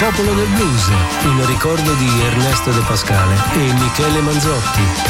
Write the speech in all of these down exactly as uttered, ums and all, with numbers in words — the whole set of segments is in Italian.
Popolo del Blues, in ricordo di Ernesto De Pascale e Michele Manzotti.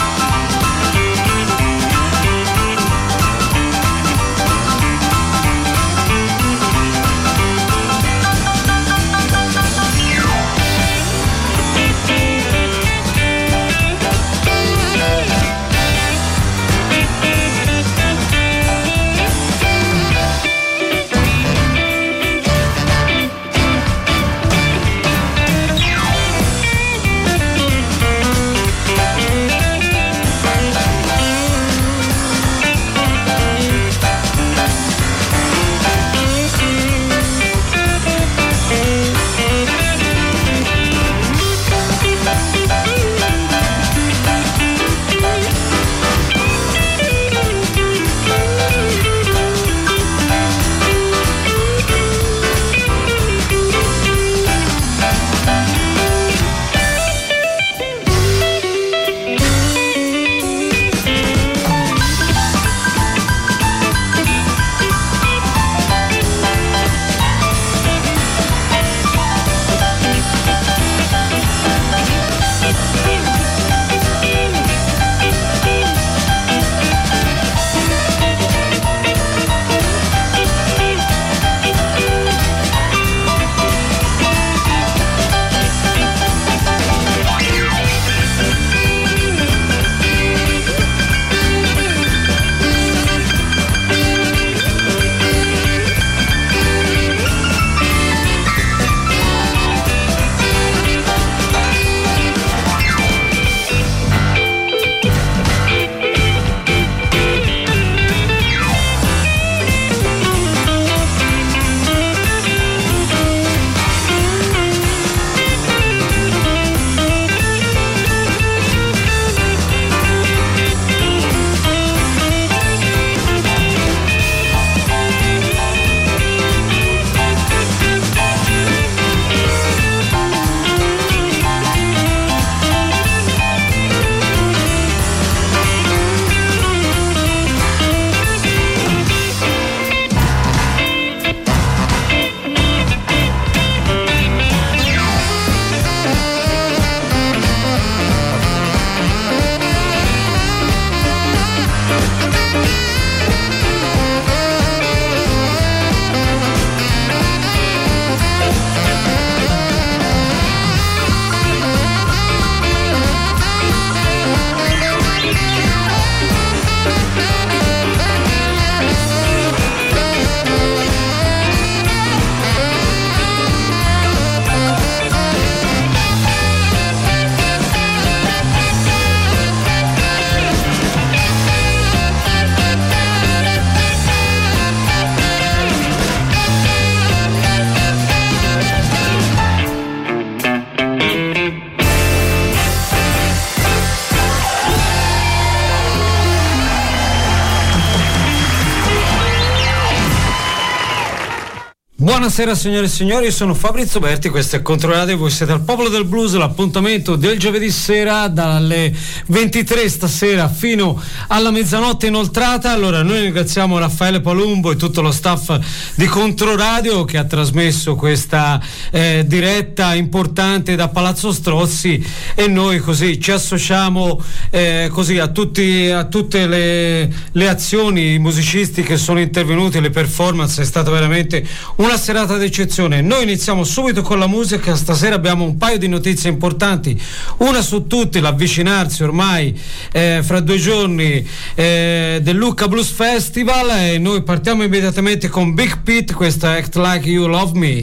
Buonasera signore e signori, io sono Fabrizio Berti, questo è Controradio, voi siete al Popolo del Blues, l'appuntamento del giovedì sera dalle ventitré stasera fino alla mezzanotte inoltrata. Allora noi ringraziamo Raffaele Palumbo e tutto lo staff di Controradio che ha trasmesso questa eh, diretta importante da Palazzo Strozzi, e noi così ci associamo eh, così a, tutti, a tutte le, le azioni, i musicisti che sono intervenuti, le performance. È stata veramente una serata d'eccezione. Noi iniziamo subito con la musica. Stasera abbiamo un paio di notizie importanti, una su tutte, l'avvicinarsi ormai eh, fra due giorni eh, del Lucca Blues Festival, e noi partiamo immediatamente con Big Pete, questa Act Like You Love Me.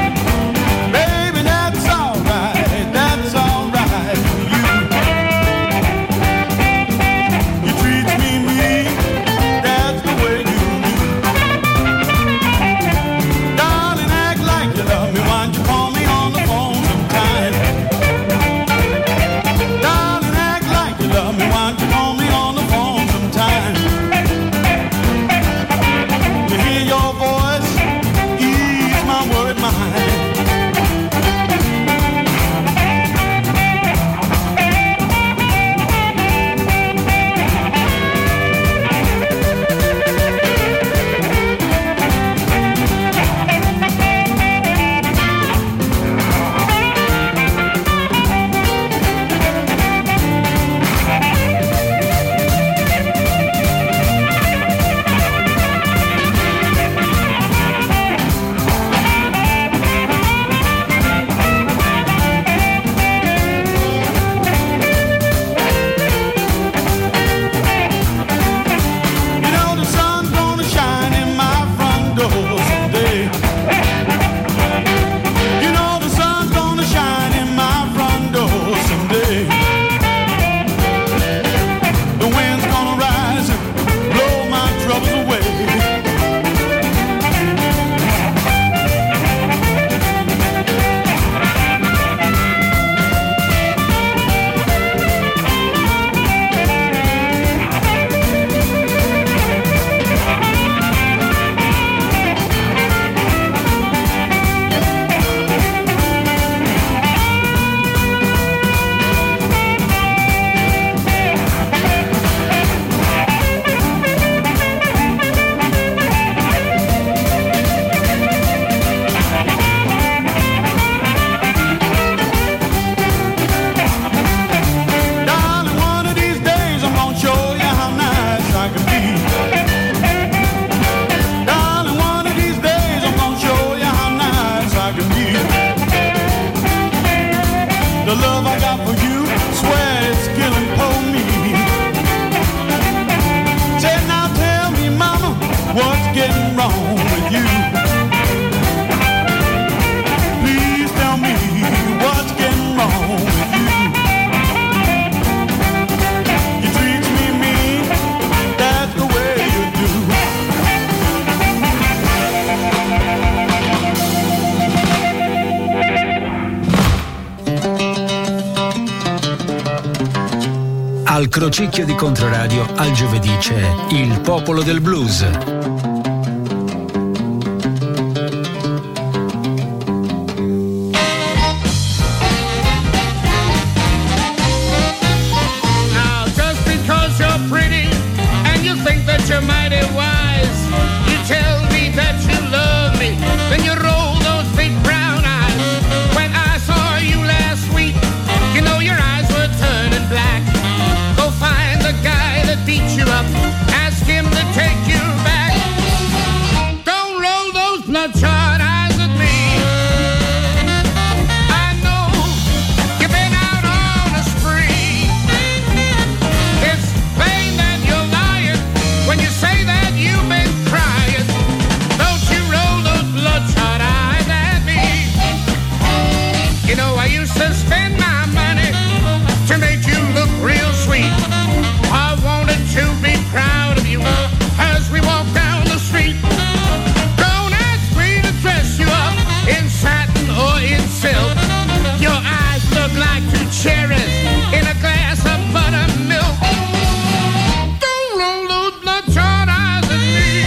Baby, that's all right, that's all right. Al crocicchio di Controradio al giovedì c'è Il Popolo del Blues. You're mighty wise. You tell me that you love me, then you roll those big brown eyes. When I saw you last week, you know your eyes were turning black. Go find the guy that beat you up, ask him to take you back. Don't roll those bloodshot eyes at me. I know you've been out on a spree. It's plain that you're lying when you say that you've been crying. Don't you roll those bloodshot eyes at me. You know I used to spend my money to make you look real sweet. I wanted to be proud of you as we walk down the street. Don't ask me to dress you up in satin or in silk. Your eyes look like two cherries in a glass of buttermilk. Don't roll those bloodshot eyes at me.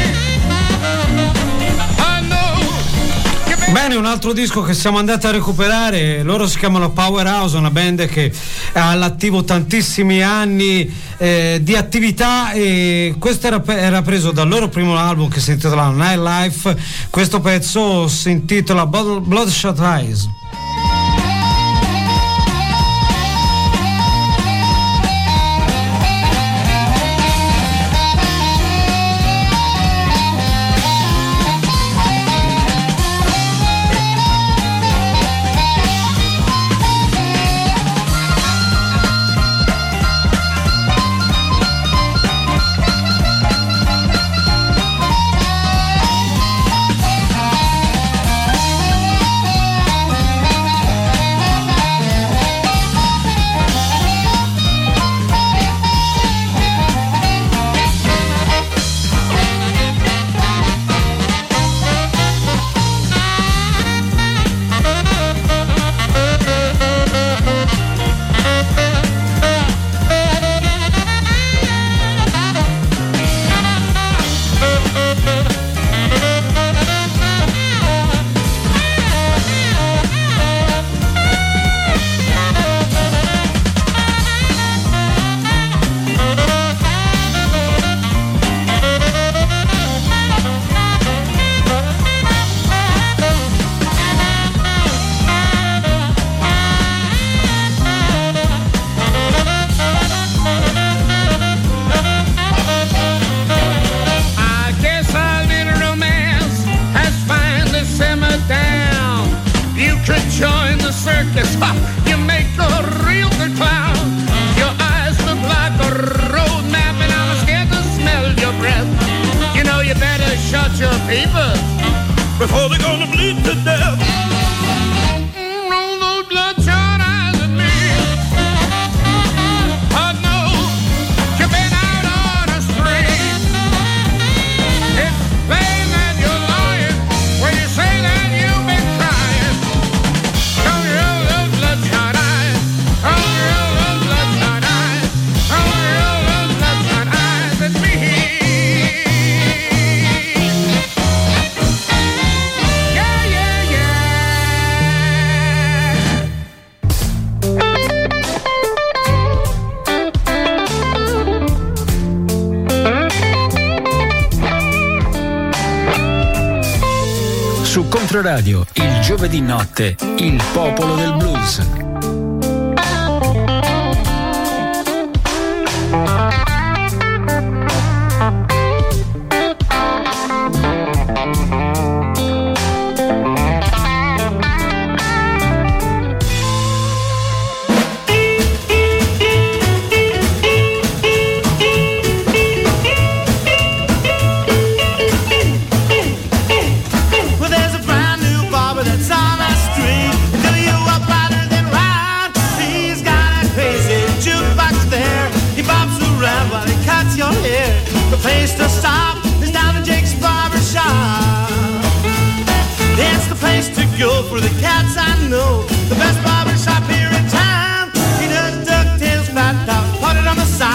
I know you've been. Bene, un altro disco che siamo andati a recuperare, loro si chiamano Powerhouse, una band che ha all'attivo tantissimi anni eh, di attività, e questo era, era preso dal loro primo album che si intitola Nightlife. Questo pezzo si intitola Bloodshot Eyes. Before they're gonna bleed to death. Roll those bloodshot eyes at me. I know you've been out on a spree. It's plain that you're lying when you say that you've been crying. Don't roll those bloodshot eyes. Don't roll those bloodshot eyes. Don't roll those bloodshot eyes at me. Su Controradio, il giovedì notte, Il Popolo del Blues. Place to stop is down at Jake's Barber Shop. It's the place to go for the cats I know. The best barber shop here in town. He does ducktails, flat top, put it on the side.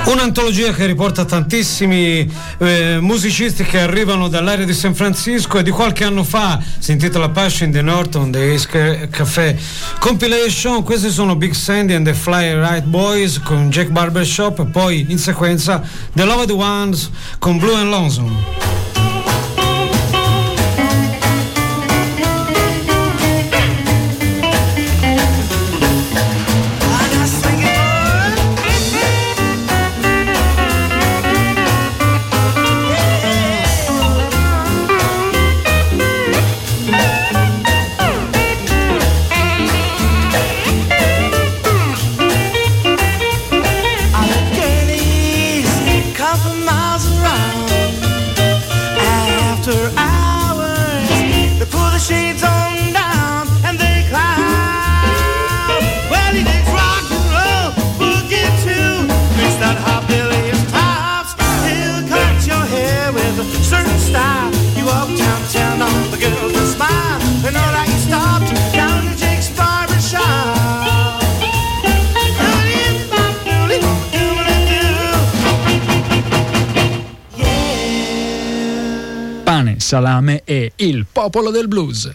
Un'antologia che riporta tantissimi eh, musicisti che arrivano dall'area di San Francisco, e di qualche anno fa si intitola Passion the North on the Ace Café Compilation. Questi sono Big Sandy and the Fly Right Boys con Jack Barbershop, e poi in sequenza The Loved Ones con Blue and Lonesome. Salame e il popolo del blues.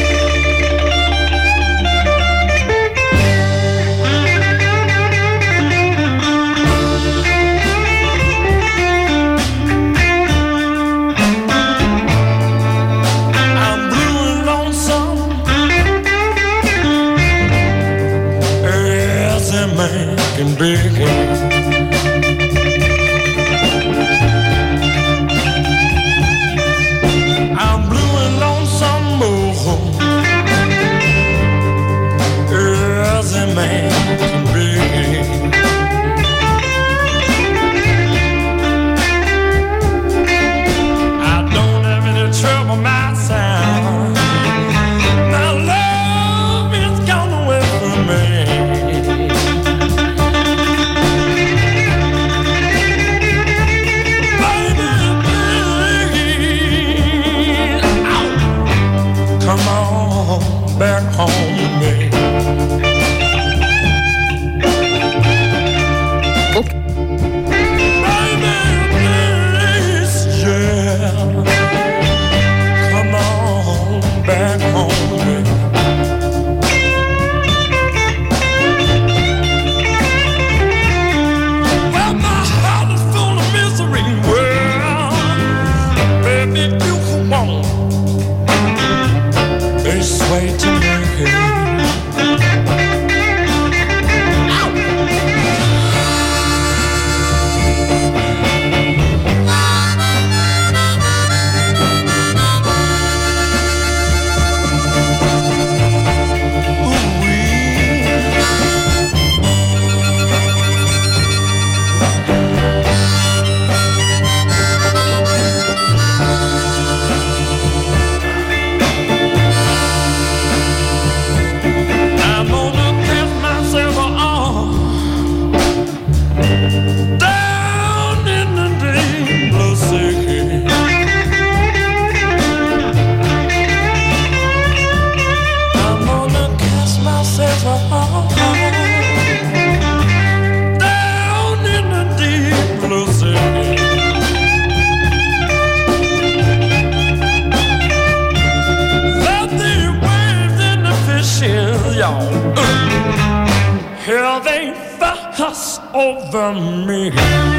Over me.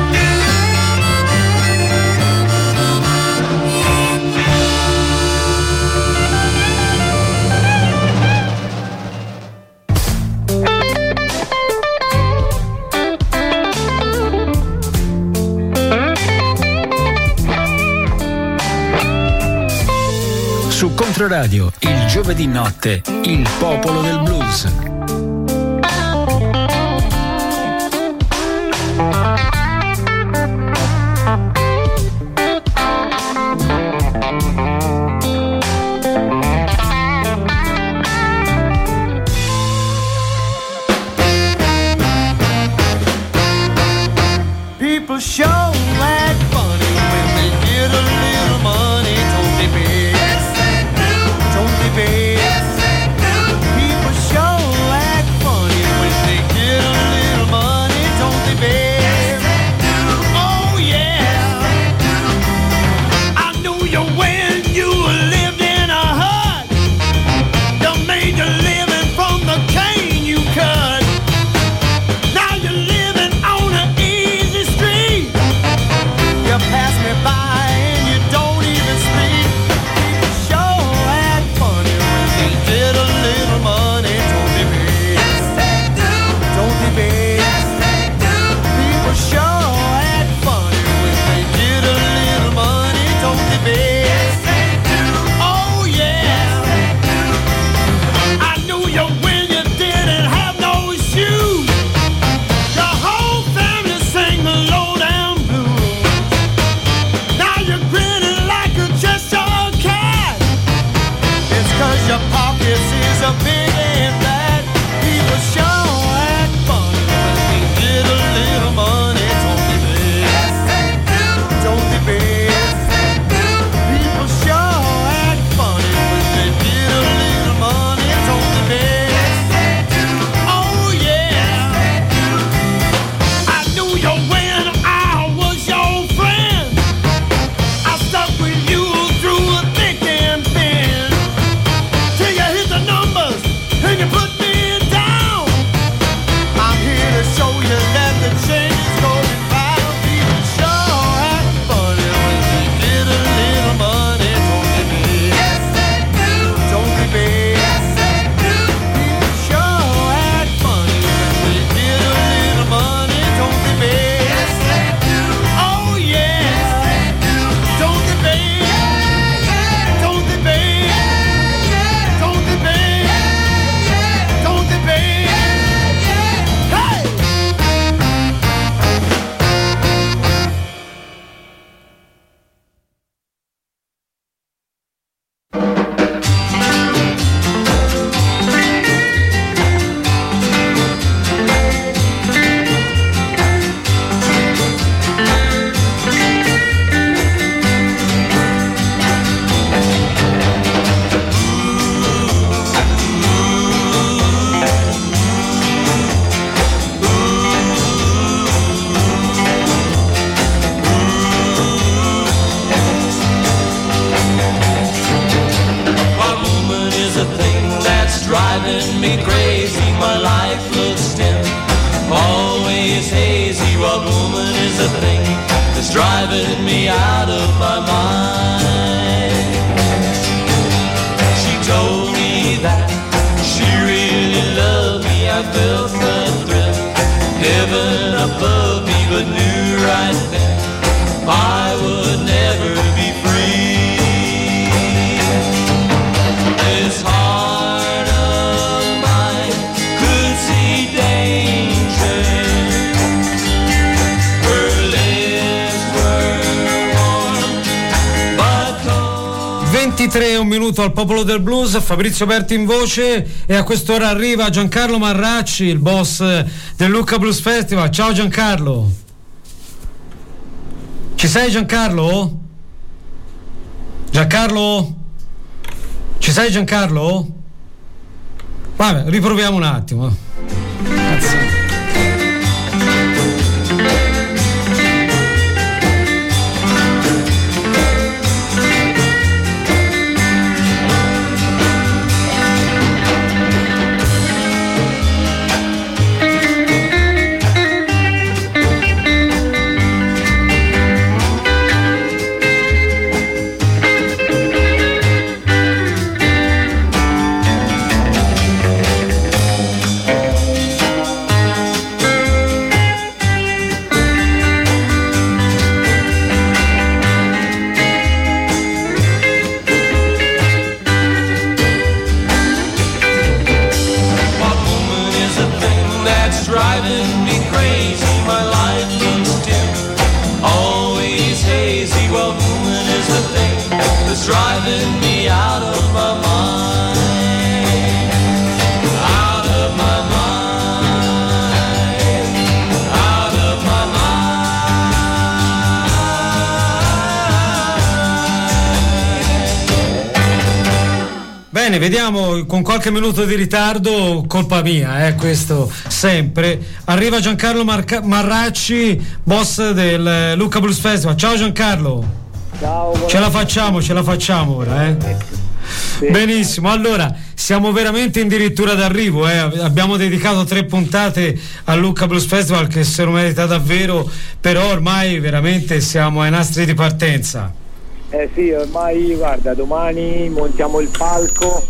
Su Controradio, il giovedì notte, il popolo del blues. Sure is the thing that's driving me out of my mind. She told me that she really loved me. I felt the thrill, heaven above me, but knew right then I would never be free. This heart of mine could see danger. Her lips were warm, but cold. ventitré, un minuto al Popolo del Blues, Fabrizio Berti in voce, e a quest'ora arriva Giancarlo Marracci, il boss del Lucca Blues Festival. Ciao Giancarlo. Ci sei Giancarlo? Giancarlo? Ci sei Giancarlo? Vabbè, riproviamo un attimo. Cazzo. Driving me out of my mind, out of my mind, out of my mind. Bene, vediamo, con qualche minuto di ritardo, colpa mia, eh, questo sempre. Arriva Giancarlo Marca- Marracci, boss del Lucca Blues Festival. Ciao Giancarlo. Ciao, ce la facciamo, ce la facciamo ora, eh? Sì. Benissimo, allora siamo veramente addirittura d'arrivo, eh? Abbiamo dedicato tre puntate al Lucca Blues Festival, che se lo merita davvero, però ormai veramente siamo ai nastri di partenza. Eh sì, ormai guarda, domani montiamo il palco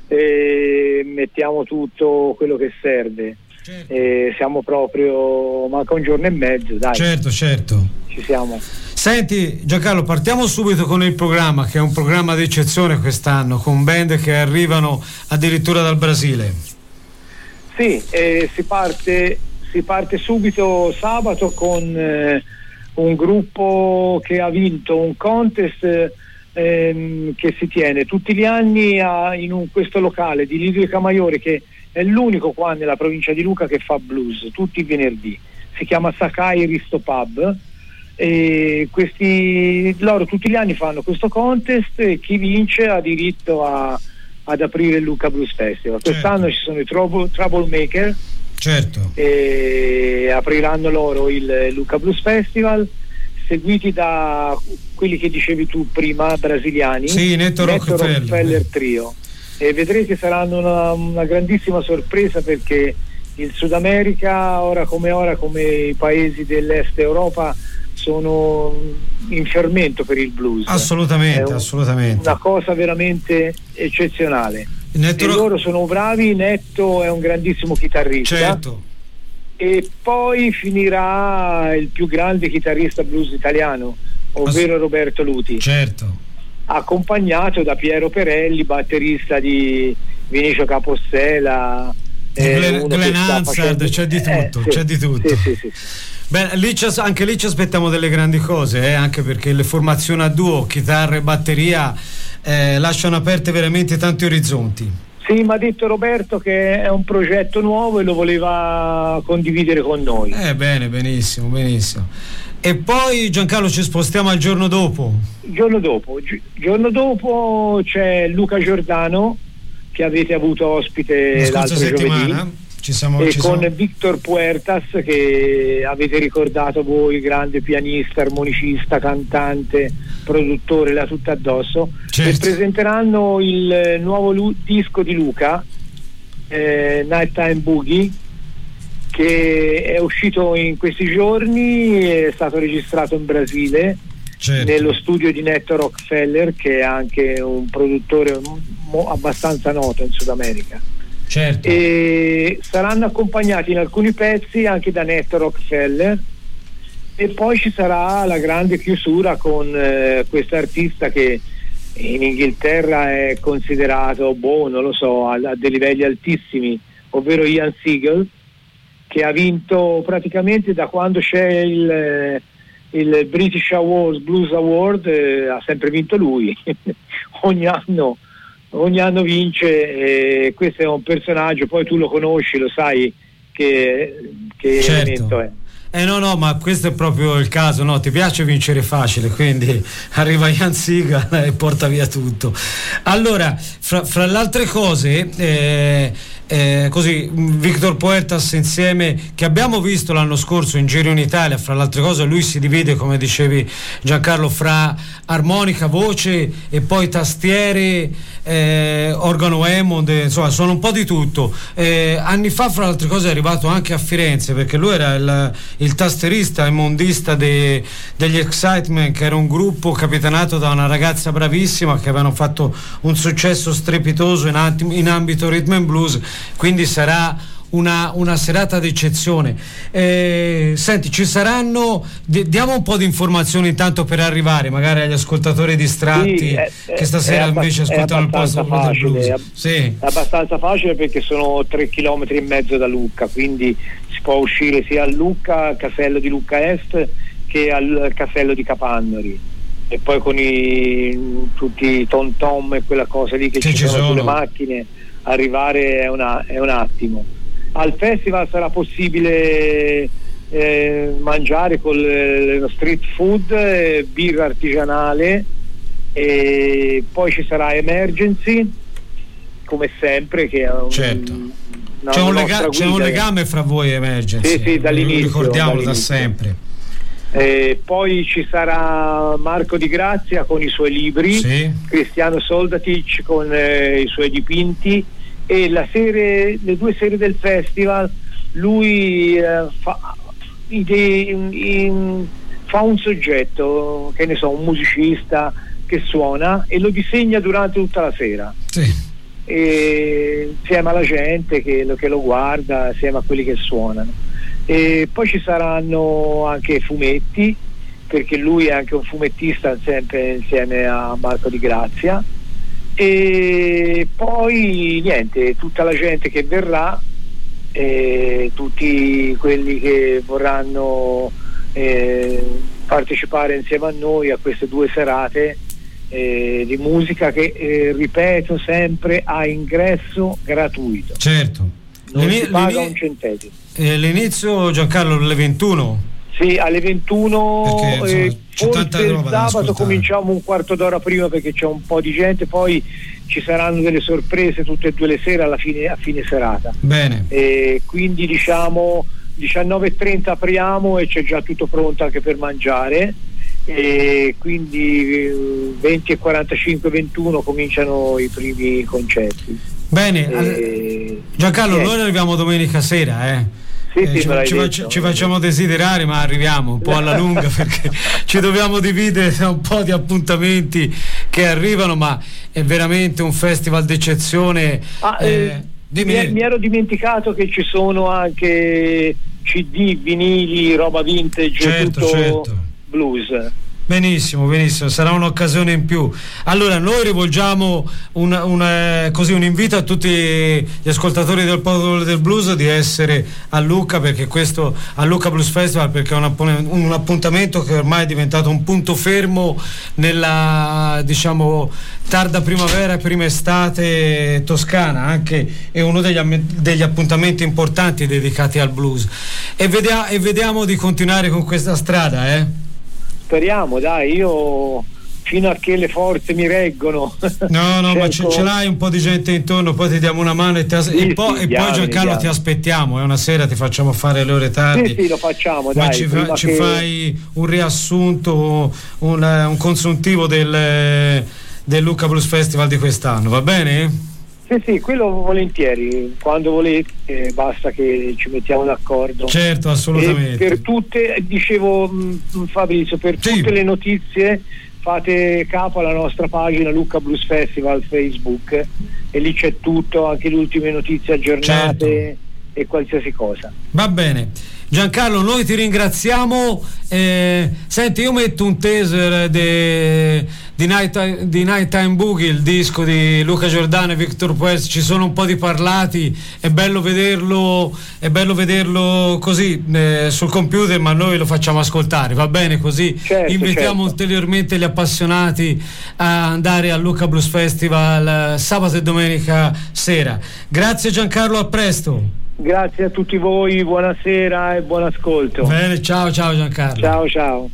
e mettiamo tutto quello che serve. Certo. E siamo proprio, manca un giorno e mezzo, dai. Certo, certo. Ci siamo. Senti Giancarlo, partiamo subito con il programma, che è un programma di eccezione quest'anno, con band che arrivano addirittura dal Brasile. Sì, eh, si parte si parte subito sabato con eh, un gruppo che ha vinto un contest eh, che si tiene tutti gli anni a, in un, questo locale di Lido Camaiore, che è l'unico qua nella provincia di Lucca che fa blues tutti i venerdì. Si chiama Sakai Risto Pub. E questi loro tutti gli anni fanno questo contest e chi vince ha diritto a, ad aprire il Lucca Blues Festival. Certo. Quest'anno ci sono i Trouble, Troublemaker, certo, e apriranno loro il Lucca Blues Festival, seguiti da quelli che dicevi tu prima, brasiliani, sì, Netto Rockefeller. Rockefeller Trio, e vedrete saranno una, una grandissima sorpresa, perché il Sud America ora come ora, come i paesi dell'Est Europa, sono in fermento per il blues. Assolutamente, un, assolutamente. Una cosa veramente eccezionale. Netto e Ro- loro sono bravi. Netto è un grandissimo chitarrista. Certo. E poi finirà il più grande chitarrista blues italiano, ovvero Ass- Roberto Luti. Certo. Accompagnato da Piero Perelli, batterista di Vinicio Capostela, Glenn, Glenn Hansard, facendo... c'è di tutto, eh, sì, c'è di tutto. Sì, sì, sì. Beh, lì anche lì ci aspettiamo delle grandi cose, eh, anche perché le formazioni a duo, chitarra e batteria, eh, lasciano aperte veramente tanti orizzonti. Sì, mi ha detto Roberto che è un progetto nuovo e lo voleva condividere con noi. Eh, bene, benissimo, benissimo. E poi Giancarlo ci spostiamo al giorno dopo. Il giorno dopo, gi- giorno dopo c'è Luca Giordano, che avete avuto ospite l'altro settimana. Giovedì. Ci siamo, e ci con siamo... Victor Puertas, che avete ricordato voi, grande pianista, armonicista, cantante, produttore, la tutta addosso. Certo. E presenteranno il nuovo lu- disco di Luca, eh, Nighttime Boogie, che è uscito in questi giorni, è stato registrato in Brasile, certo, nello studio di Netto Rockefeller, che è anche un produttore mo- abbastanza noto in Sud America. Certo. E saranno accompagnati in alcuni pezzi anche da Netto Rockefeller, e poi ci sarà la grande chiusura con eh, questo artista che in Inghilterra è considerato, boh, non lo so, a, a dei livelli altissimi, ovvero Ian Seagal, che ha vinto praticamente da quando c'è il, il British Awards, Blues Award, eh, ha sempre vinto lui. ogni anno ogni anno vince, e questo è un personaggio, poi tu lo conosci, lo sai che, che certo. elemento è. Eh no no, ma questo è proprio il caso, no? Ti piace vincere facile, quindi arriva Ian Seagal e porta via tutto. Allora, fra, fra le altre cose, eh, eh, così Victor Puertas insieme, che abbiamo visto l'anno scorso in giro in Italia, fra le altre cose lui si divide, come dicevi Giancarlo, fra armonica, voce e poi tastiere, eh, organo Hammond, insomma sono un po' di tutto. Eh, anni fa, fra le altre cose, è arrivato anche a Firenze, perché lui era il, il tastierista e mondista de, degli Excitement, che era un gruppo capitanato da una ragazza bravissima che avevano fatto un successo strepitoso in, atti, in ambito rhythm and blues, quindi sarà Una, una serata d'eccezione. Eh, senti, ci saranno, d- diamo un po' di informazioni intanto per arrivare magari agli ascoltatori distratti, sì, è, che stasera è invece abbast- ascoltano il posto del blues. È, sì. è abbastanza facile, perché sono tre chilometri e mezzo da Lucca, quindi si può uscire sia a Lucca, al casello di Lucca Est, che al casello di Capannori, e poi con i, tutti i tom tom e quella cosa lì che, che ci, ci sono sulle macchine, arrivare è, una, è un attimo. Al festival sarà possibile eh, mangiare con le, lo street food, eh, birra artigianale, e poi ci sarà Emergency, come sempre, che è un, certo. una, c'è, un una lega- c'è un legame fra voi e Emergency, sì, sì, dall'inizio, ricordiamolo dall'inizio. da sempre. Eh, poi ci sarà Marco Di Grazia con i suoi libri, sì. Cristiano Soldatic con eh, i suoi dipinti, e la sere, le due sere del festival lui eh, fa, ide, in, fa un soggetto, che ne so, un musicista che suona, e lo disegna durante tutta la sera, sì. e, insieme alla gente che lo, che lo guarda, insieme a quelli che suonano. E poi ci saranno anche fumetti, perché lui è anche un fumettista, sempre insieme a Marco Di Grazia. E poi niente, tutta la gente che verrà, eh, tutti quelli che vorranno eh, partecipare insieme a noi a queste due serate eh, di musica, che eh, ripeto sempre, a ingresso gratuito. Certo. Non L'ini- si paga l'ini- un centesimo. Eh, l'inizio, Giancarlo, alle ventuno? Sì, alle ventuno, Perché, insomma, eh, c'è tanta forse il roba da sabato ascoltare. cominciamo un quarto d'ora prima, perché c'è un po' di gente, poi ci saranno delle sorprese tutte e due le sere alla fine, a fine serata. Bene. E quindi diciamo diciannove e trenta apriamo, e c'è già tutto pronto anche per mangiare, e quindi eh, venti e quarantacinque, ventuno cominciano i primi concerti. Bene, e... Giancarlo, niente. noi arriviamo domenica sera, eh. Sì, Eh, sì, ci, me l'hai ci, detto. faccia- ci facciamo desiderare, ma arriviamo un po' alla lunga, perché ci dobbiamo dividere da un po' di appuntamenti che arrivano, ma è veramente un festival d'eccezione. Ah, eh, eh, dimmi, mi, dimmi. mi ero dimenticato che ci sono anche C D, vinili, roba vintage, Certo, tutto certo. blues. Benissimo, benissimo, sarà un'occasione in più. Allora noi rivolgiamo un, un, eh, così un invito a tutti gli ascoltatori del Popolo del Blues di essere a Lucca, perché questo a Lucca Blues Festival, perché è un, app- un appuntamento che ormai è diventato un punto fermo nella, diciamo, tarda primavera e prima estate toscana, anche è uno degli, am- degli appuntamenti importanti dedicati al blues, e, vedia- e vediamo di continuare con questa strada, eh? Speriamo, dai, io fino a che le forze mi reggono. No, no, ma ce, cerco- ce l'hai un po' di gente intorno, poi ti diamo una mano e, ti as- Sì, e, po- sì, e poi diamine, Giancarlo diamine. ti aspettiamo, è una sera, ti facciamo fare le ore tardi. Sì, sì, lo facciamo, Ma dai. ci, fa- prima ci che- fai un riassunto, un, un consuntivo del, del Lucca Blues Festival di quest'anno, va bene? Sì, sì, quello volentieri, quando volete, eh, basta che ci mettiamo d'accordo. Certo, assolutamente. E per tutte, dicevo mh, Fabrizio, per sì. tutte le notizie fate capo alla nostra pagina Lucca Blues Festival Facebook e lì c'è tutto, anche le ultime notizie aggiornate, certo. E qualsiasi cosa. Va bene. Giancarlo, noi ti ringraziamo. Eh, senti, io metto un teaser de, di, Night, di Nighttime Boogie, il disco di Luca Giordano e Victor Puez. Ci sono un po' di parlati, è bello vederlo, è bello vederlo così eh, sul computer, ma noi lo facciamo ascoltare, va bene così? Certo, invitiamo certo. ulteriormente gli appassionati a andare al Lucca Blues Festival eh, sabato e domenica sera. Grazie Giancarlo, a presto. Grazie a tutti voi, buonasera e buon ascolto. Bene, ciao ciao Giancarlo. Ciao ciao.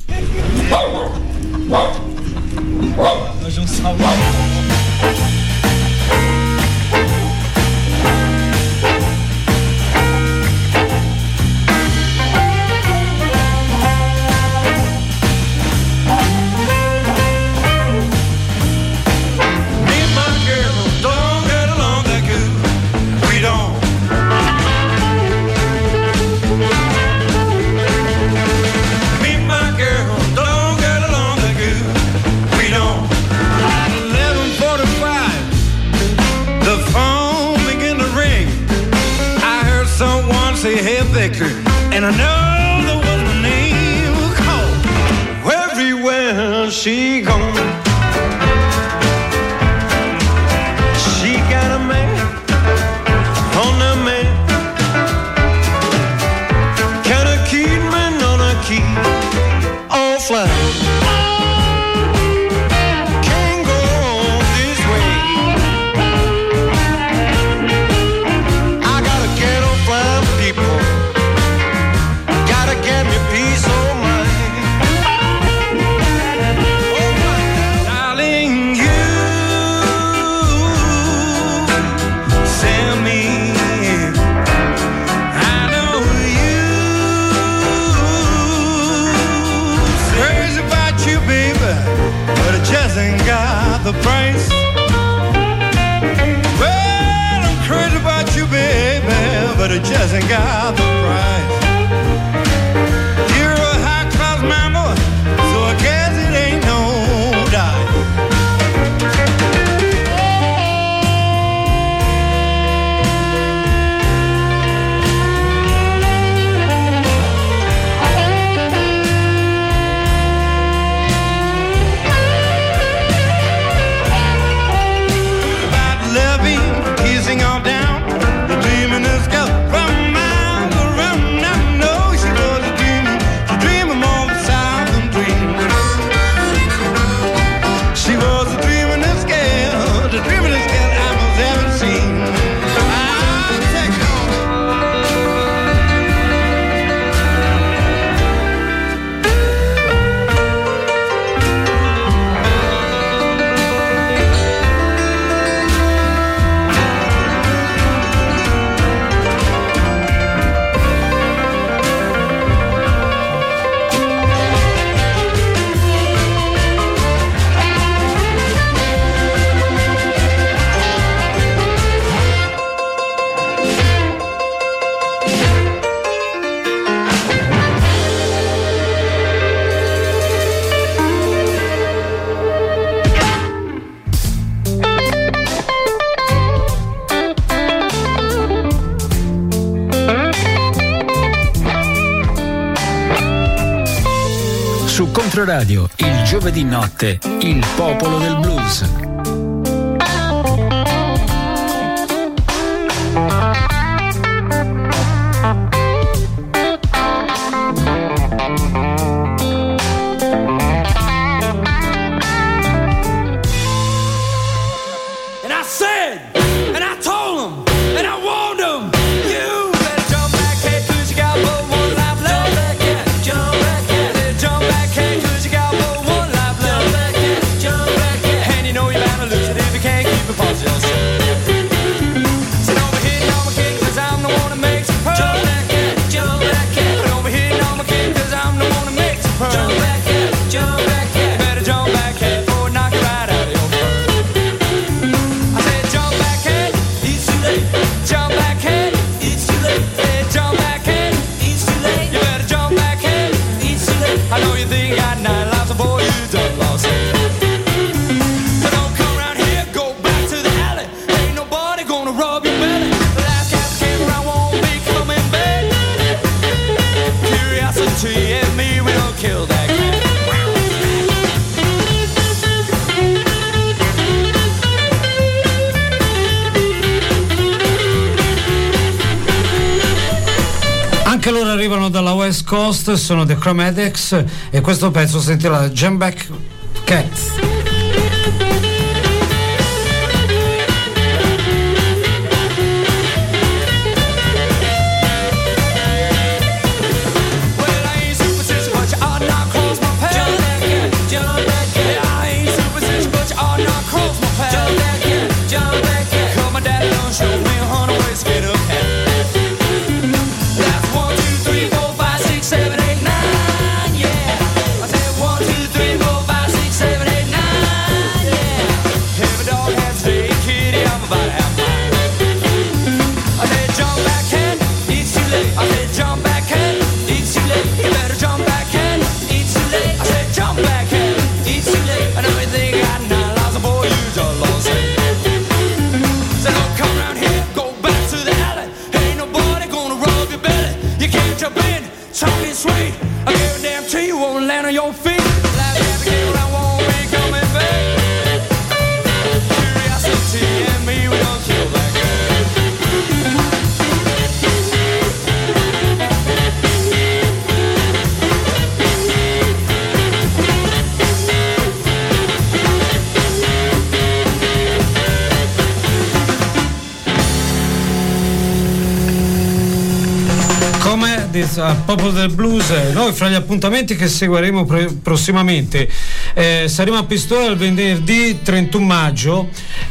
Say hey Victor, and I know there was my name called everywhere she gone. She got a man on the man, kind of keep man on a key, all fly. Can't go on this way. I gotta get on flying people. Gotta get me peace of mind. Oh my darling, you send me. I know you crazy about you, baby, but it just ain't got the price. Well, I'm crazy about you, baby, but it just ain't got the price. You're a high class mammal, so I guess it ain't no dice. About loving, kissing all down, the dream in the sky from miles around. I know she was a dreaming, she dreaming all the southern dreams. She was a dreaming this girl, the dreaming this girl I was ever seen. I'll take it on. Su Controradio, il giovedì notte, il popolo del blues. And I said, and I told him, and I warned him, you better jump back, hey, cause you got but one life left. Jump back, yeah, jump back, yeah. Jump back, hey, cause you got but one life left. Jump back, yeah, jump back, yeah. And you know you know you think you got nine lives, boy, you done lost it. But don't come around here, go back to the alley. Ain't nobody gonna rub your belly. The last cat that came around won't be coming back. Curiosity and me, we don't kill that cat. Anche loro arrivano dalla West Coast, sono The Chromatics e questo pezzo si intitola Jump Back Cats. Al popolo del blues. Noi fra gli appuntamenti che seguiremo pre- prossimamente eh, saremo a Pistoia il venerdì trentuno maggio,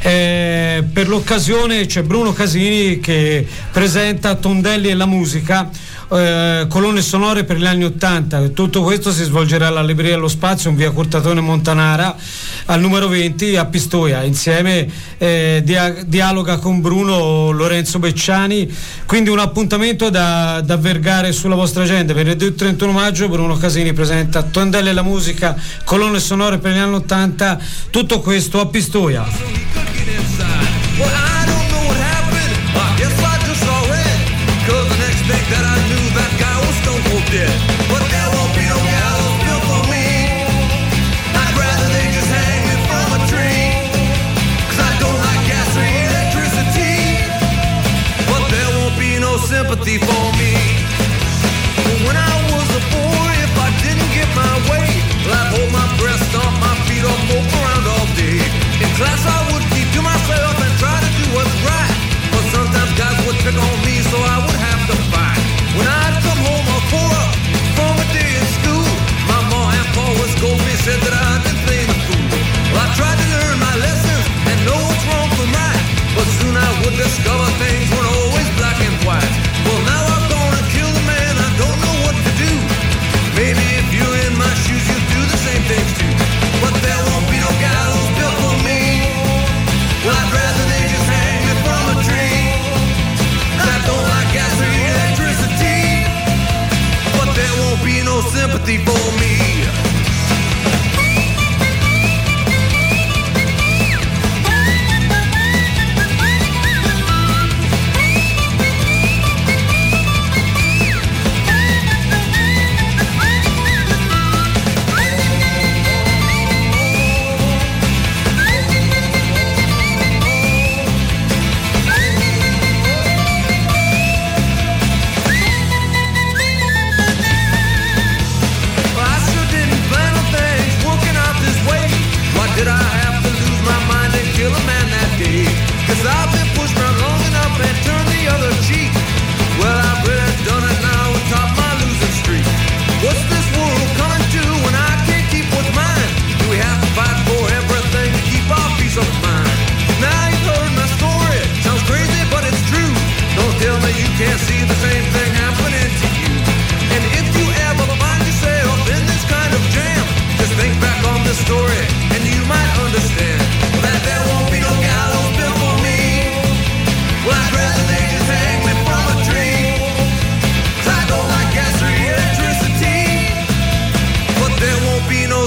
eh, per l'occasione c'è Bruno Casini che presenta Tondelli e la musica, eh, colonne sonore per gli anni ottanta. Tutto questo si svolgerà alla Libreria Lo Spazio in via Curtatone Montanara al numero venti a Pistoia. Insieme eh, dia- dialoga con Bruno Lorenzo Becciani, quindi un appuntamento da, da vergare sulla vostra agenda. Venerdì trentuno maggio Bruno Casini presenta Tondelli e la musica, colonne sonore per gli anni ottanta, tutto questo a Pistoia. Sympathy for me. When I was a boy, if I didn't get my way, well, I'd hold my breath, stomp my feet, or mope around all day. In class, I would keep to myself and try to do what's right. But sometimes guys would pick on me, so I would have to fight. When I'd come home all tore up from a day in school, my mom and pa would scold me, said that I'd been playing the fool. Well, I tried to learn my lessons and know what's wrong from right, but soon I would discover things weren't always black and white. Well, now I'm gonna kill the man, I don't know what to do. Maybe if you're in my shoes, you'd do the same things too. But there won't be no gallows built for me. Well, I'd rather they just hang me from a tree. I don't like gas or electricity, but there won't be no sympathy for me. I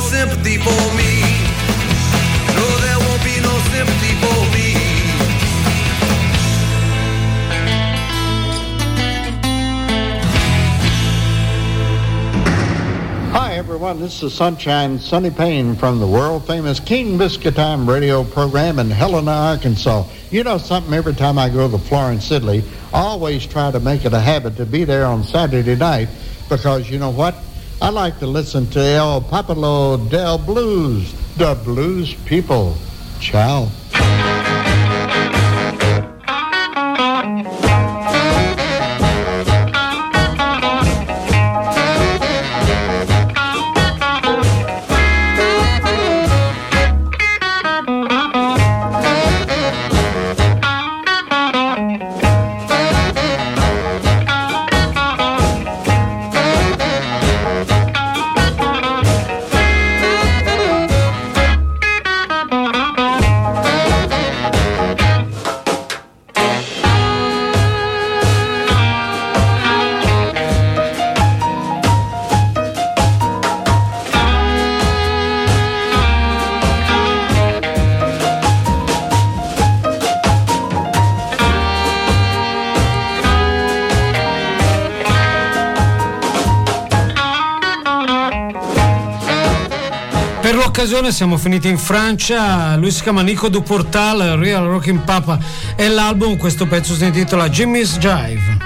sympathy for me. No, there won't be no sympathy for me. Hi everyone, this is Sunshine Sonny Payne from the world-famous King Biscuit Time radio program in Helena, Arkansas. You know something, every time I go to Florence, Italy, I always try to make it a habit to be there on Saturday night because, you know what, I like to listen to El Popolo del Blues, the blues people. Ciao. Per l'occasione siamo finiti in Francia, lui si chiama Nico Duportal, Real Rockin' Papa è l'album, questo pezzo si intitola Jimmy's Jive.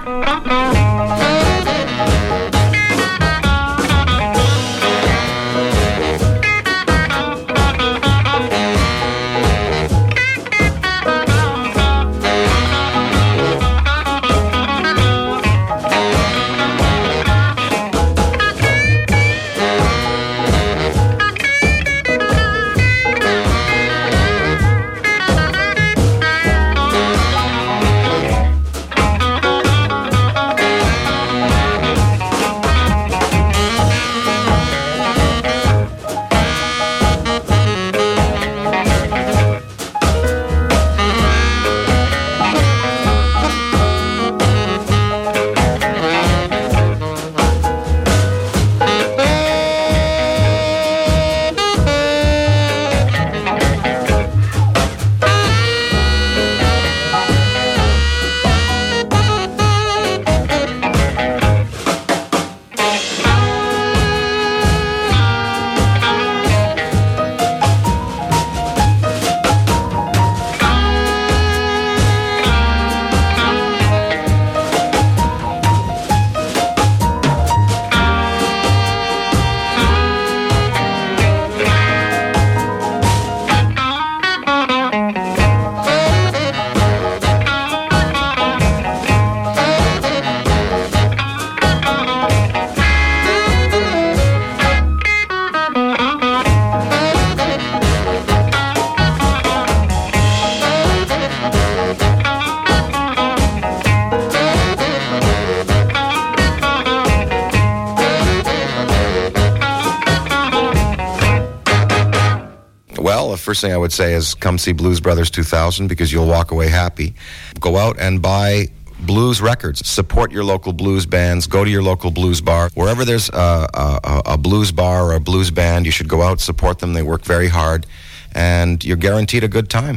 First thing I would say is come see Blues Brothers two thousand because you'll walk away happy. Go out and buy blues records. Support your local blues bands. Go to your local blues bar. Wherever there's a, a, a blues bar or a blues band, you should go out, support them. They work very hard, and you're guaranteed a good time.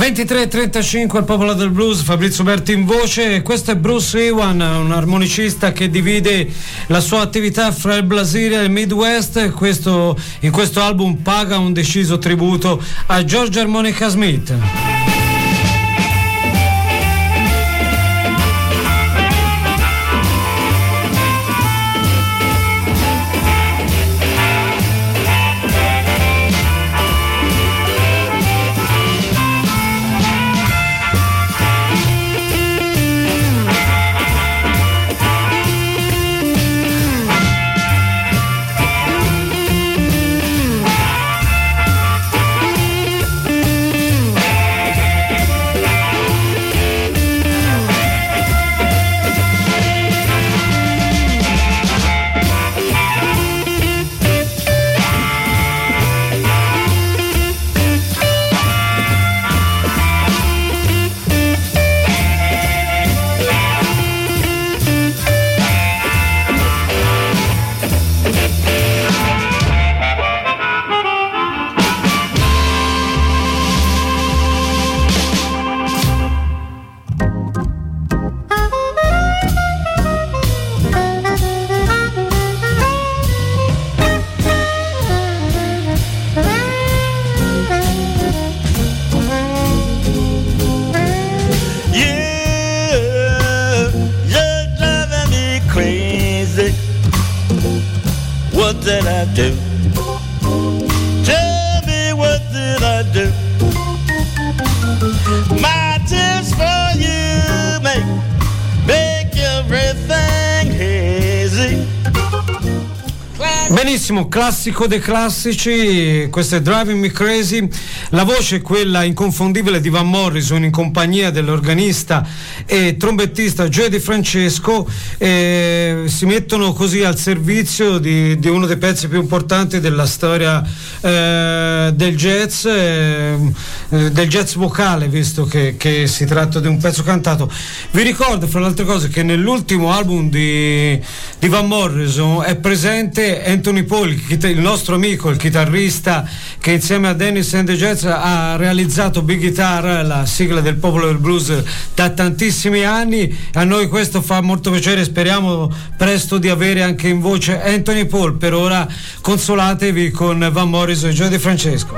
ventitré e trentacinque al Popolo del Blues, Fabrizio Berti in voce. Questo è Bruce Ewan, un armonicista che divide la sua attività fra il Brasile e il Midwest. Questo, in questo album paga un deciso tributo a George Harmonica Smith. Benissimo, classico dei classici, questo è Driving Me Crazy. La voce è quella inconfondibile di Van Morrison in compagnia dell'organista e trombettista Joey Di Francesco. Eh, si mettono così al servizio di, di uno dei pezzi più importanti della storia eh, del jazz, eh, del jazz vocale, visto che, che si tratta di un pezzo cantato. Vi ricordo, fra le altre cose, che nell'ultimo album di, di Van Morrison è presente Anthony Paul, il nostro amico, il chitarrista che insieme a Dennis and the Jets ha realizzato Big Guitar, la sigla del Popolo del Blues, da tantissimi anni. A noi questo fa molto piacere, speriamo presto di avere anche in voce Anthony Paul. Per ora consolatevi con Van Morrison e Joey Di Francesco.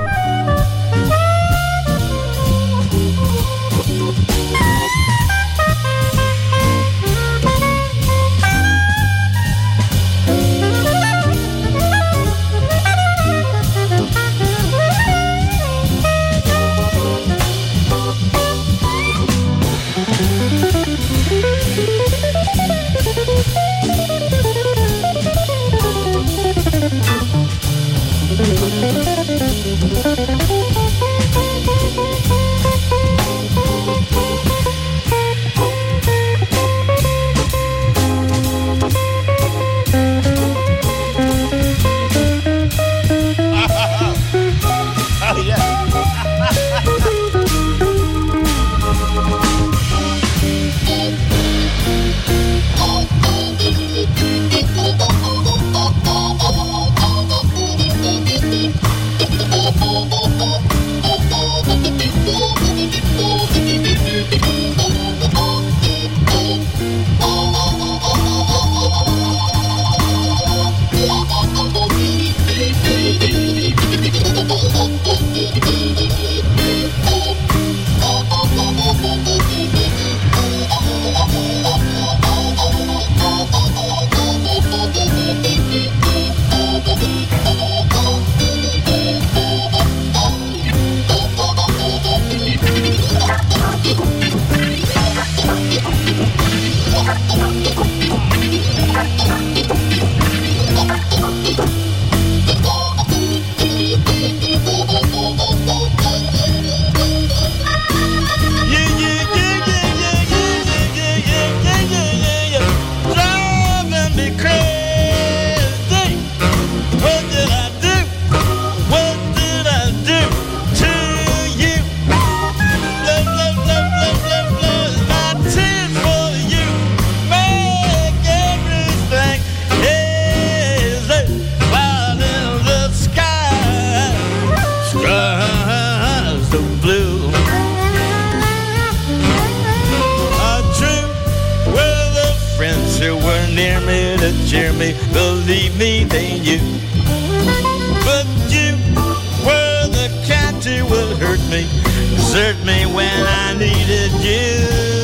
cheer me, believe me, than you. But you were the cat who would hurt me, desert me when I needed you.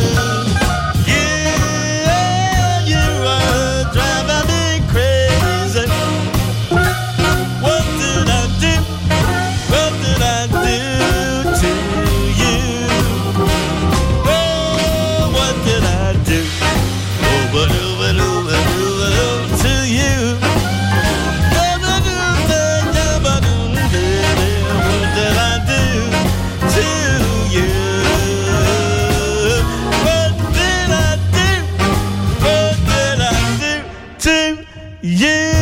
Yeah, you were driving me crazy. What did I do? What did I do to you? Oh, what did I do? Oh, but oh, but oh, but oh, but oh, to you. Oh, but oh, but oh, but oh, what did I do to you? What did I do? What did I do to you?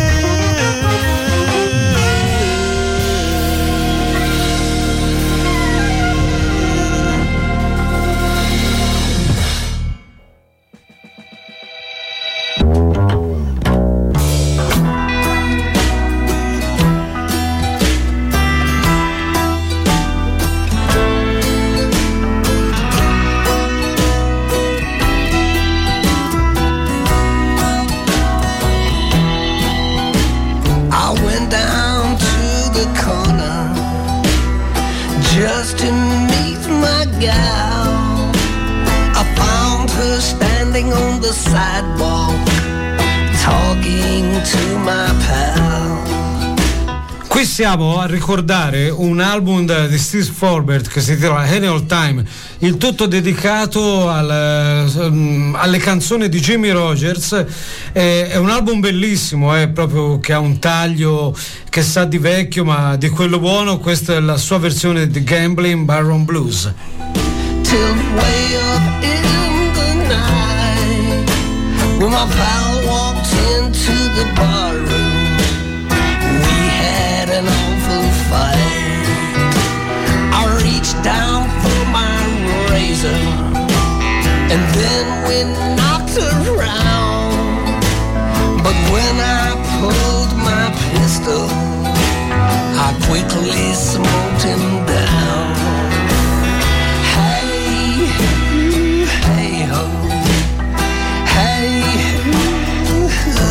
I went down to the corner just to meet my gal. I found her standing on the sidewalk talking to my pal. Qui siamo a ricordare un album di Steve Forbert che si intitola Any Old Time, il tutto dedicato al, um, alle canzoni di Jimmy Rogers. È, è un album bellissimo, è proprio che ha un taglio che sa di vecchio ma di quello buono. Questa è la sua versione di Gambling Barroom Blues. Till way up in the night, when my pal walked into the barroom, we had an awful fight. I reached down for my razor, and then we knocked around. But when I pulled my pistol, I quickly smoked him down. Hey, hey ho, hey, ooh,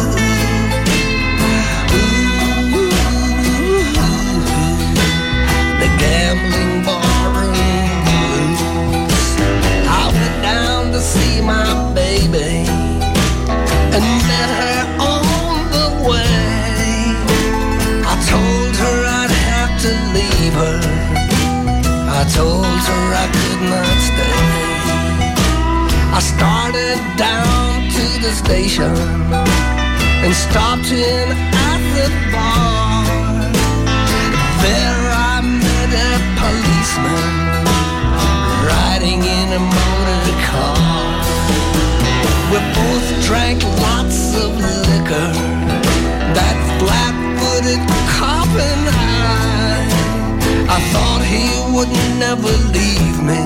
the gambling barroom blues. I went down to see my baby and met her on the way. I told her I'd have to leave her. I told her I could not stay. I started down to the station and stopped in at the bar. There I met a policeman riding in a motor car. We both drank lots of liquor, that flat-footed cop and I. I thought he would never leave me.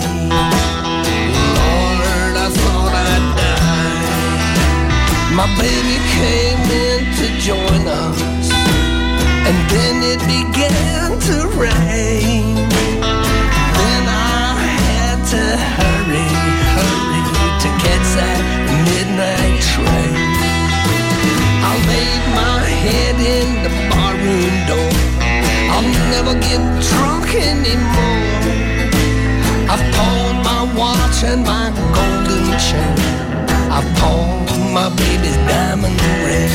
Lord, I thought I'd die. My baby came in to join us, and then it began to rain. Then I had to hurry, hurry to catch that midnight train. I laid my head in the barroom door. I'll never get drunk anymore. I've pawned my watch and my golden chain. I've pawned my baby's diamond ring.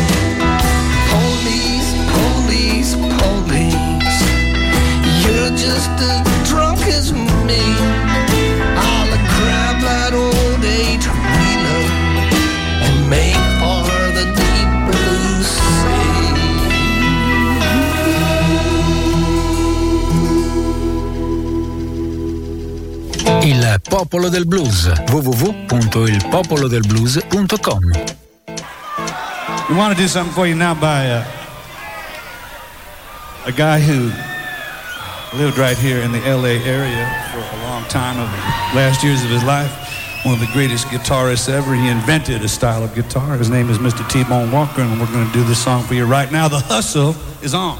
Police, police, police, you're just as drunk as me. I'll grab that old eight-wheeler and make for the deep blue sea. Il popolo del blues. w w w punto il popolo del blues punto com. We want to do something for you now by uh, a guy who lived right here in the L A area for a long time of the last years of his life. One of the greatest guitarists ever. He invented a style of guitar. His name is Mister T-Bone Walker, and we're going to do this song for you right now. The Hustle is on.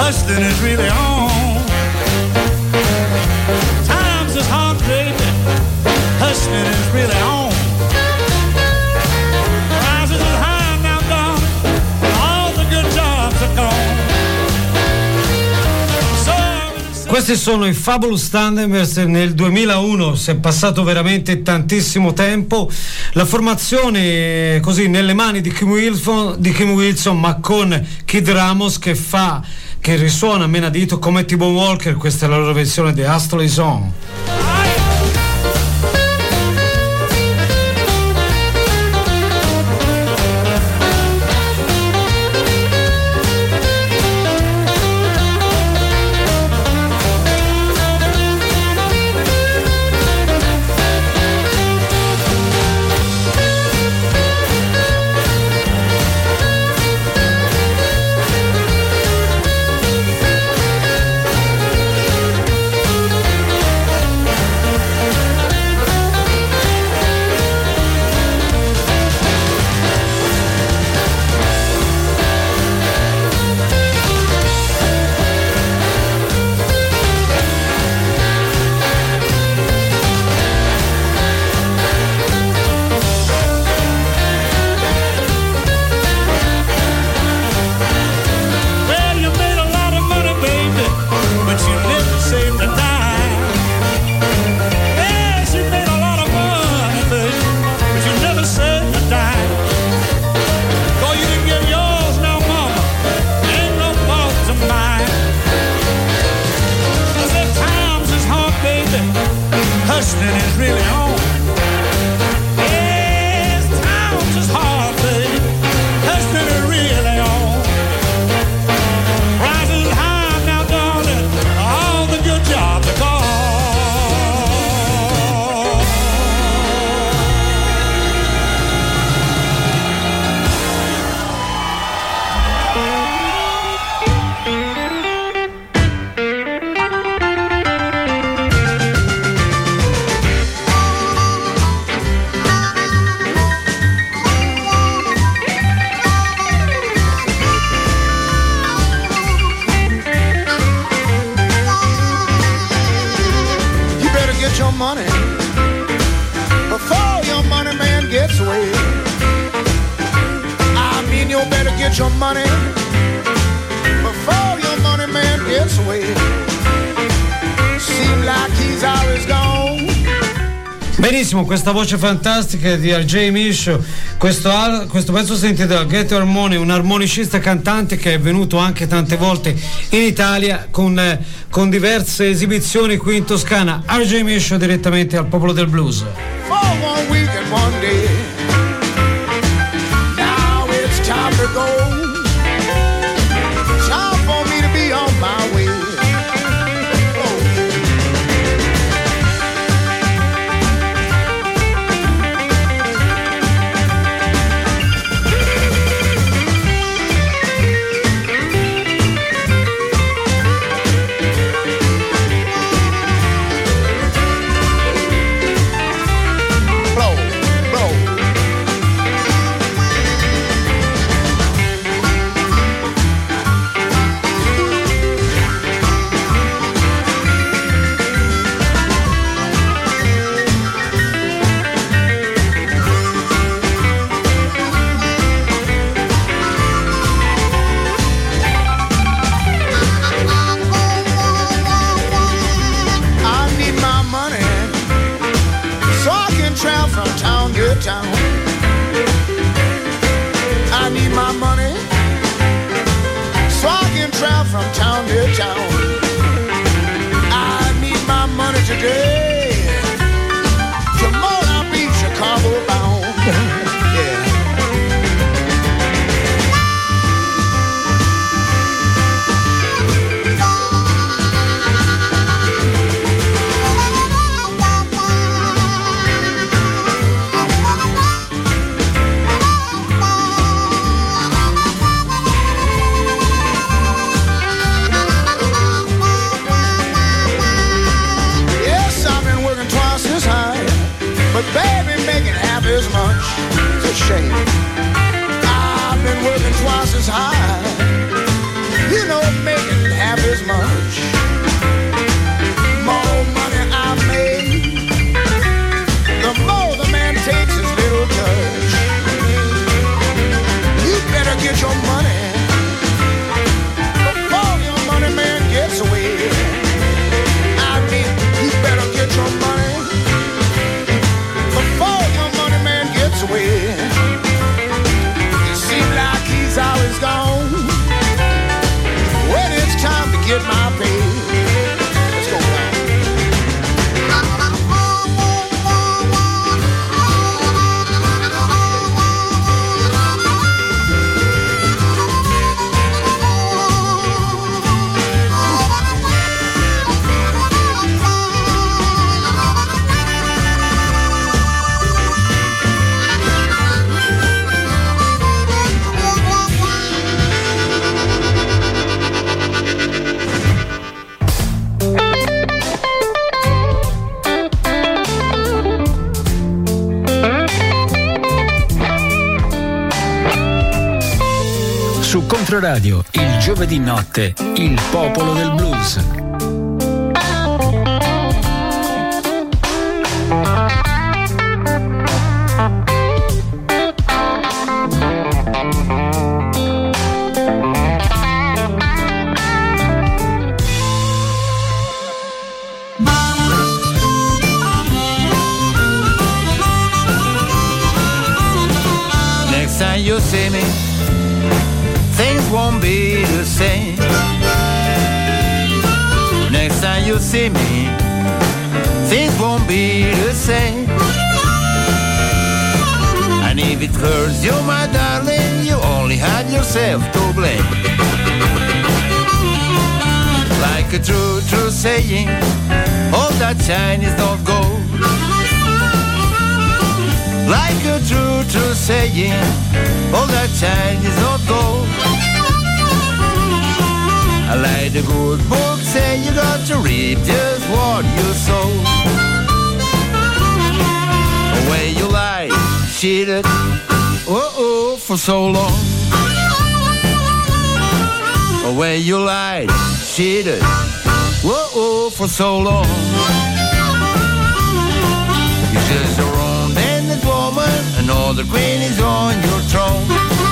hustling is really on. Times is hard, baby, hustling is really on. Prices is high now, darling, all the good jobs are gone. Questi sono i Fabulous Thunderbirds nel duemilauno, si è passato veramente tantissimo tempo. La formazione così nelle mani di Kim Wilson, di Kim Wilson ma con Kid Ramos che fa, che risuona a menadito come T-Bone Walker. Questa è la loro versione di Hustle Is On. Benissimo, questa voce fantastica di R J Misho, questo, questo pezzo si intitola Get Your Money, un armonicista cantante che è venuto anche tante volte in Italia con, con diverse esibizioni qui in Toscana. R J Misho direttamente al Popolo del Blues. For one week and one day, now it's time to go. Time for me to be on my way. Blow, blow. Controradio, il giovedì notte, il popolo del blues. Next time you see me, things won't be the same. Next time you see me, things won't be the same. And if it hurts you, my darling, you only had yourself to blame. Like a true, true saying, all that shine is not gold. Like a true, true saying, all that shine is not gold. I like the good book say you got to reap just what you sow. The way you lied, cheated, oh-oh, for so long. The way you lied, cheated, oh-oh, for so long. You're just a wrong-handed woman, and all the queen is on your throne.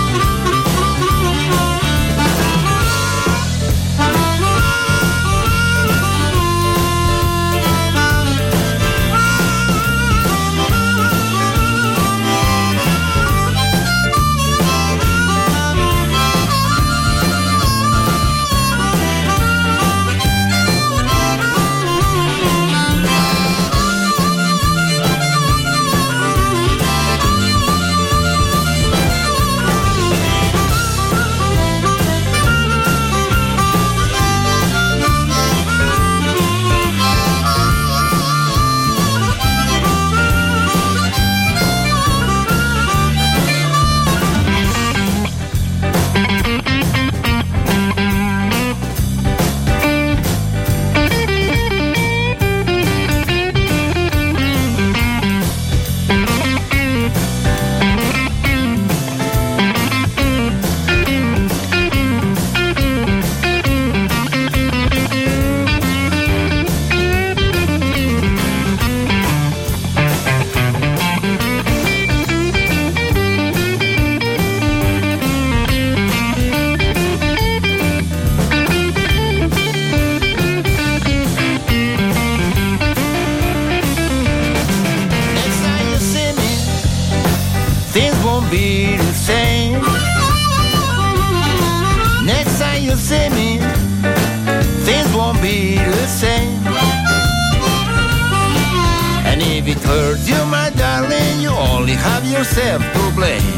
Yourself to blame.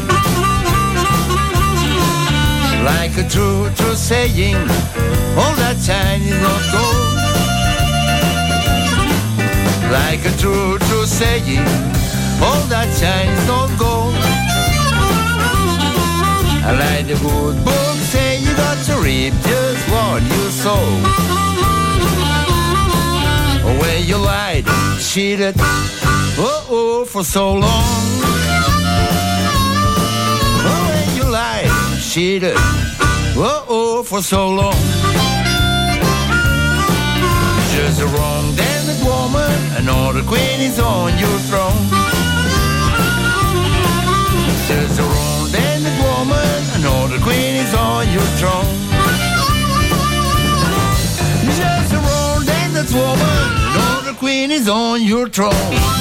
Like a true, true saying, all that shine is not gold. Like a true, true saying, all that shine is not gold. I like the good book say you got to reap just what you sow. Where you lied, cheated, oh-oh, for so long. Cheated, oh-oh, for so long. Just a wrong-handed woman, and all the queen is on your throne. Just a wrong-handed woman, and all the queen is on your throne. Just a wrong-handed woman, and all the queen is on your throne.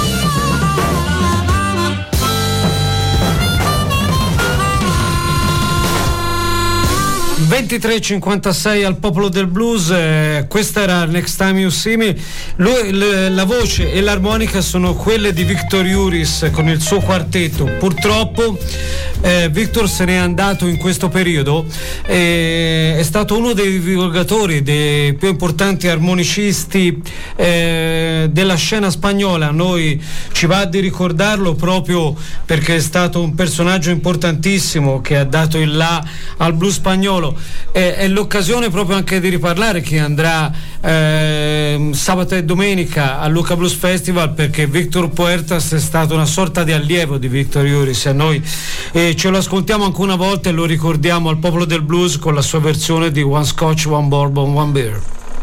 ventitré e cinquantasei al Popolo del Blues, eh, questa era Next Time You See Me. Lui, le, la voce e l'armonica sono quelle di Victor Juris con il suo quartetto. Purtroppo eh, Victor se n'è andato in questo periodo, eh, è stato uno dei divulgatori, dei più importanti armonicisti eh, della scena spagnola. Noi ci va di ricordarlo proprio perché è stato un personaggio importantissimo che ha dato il là al blues spagnolo. l'altro è, è l'occasione proprio anche di riparlare chi andrà eh, sabato e domenica al Luca Blues Festival, perché Victor Puertas è stato una sorta di allievo di Victor Juris e noi eh, ce lo ascoltiamo anche una volta e lo ricordiamo al popolo del blues con la sua versione di One Scotch, One Bourbon, One Beer.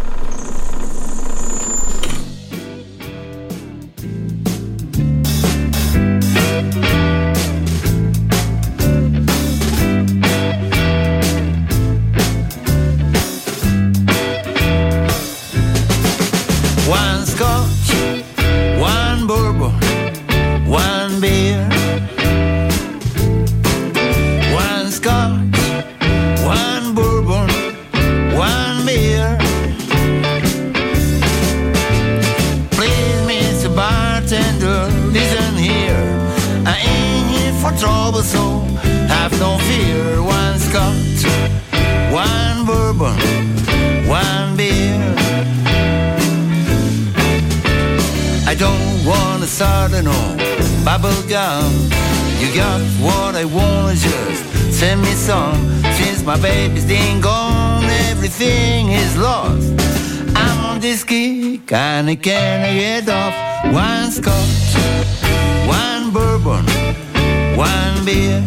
You got what I want, just send me some. Since my baby's been gone, everything is lost. I'm on this kick and I can't get off. One scotch, one bourbon, one beer.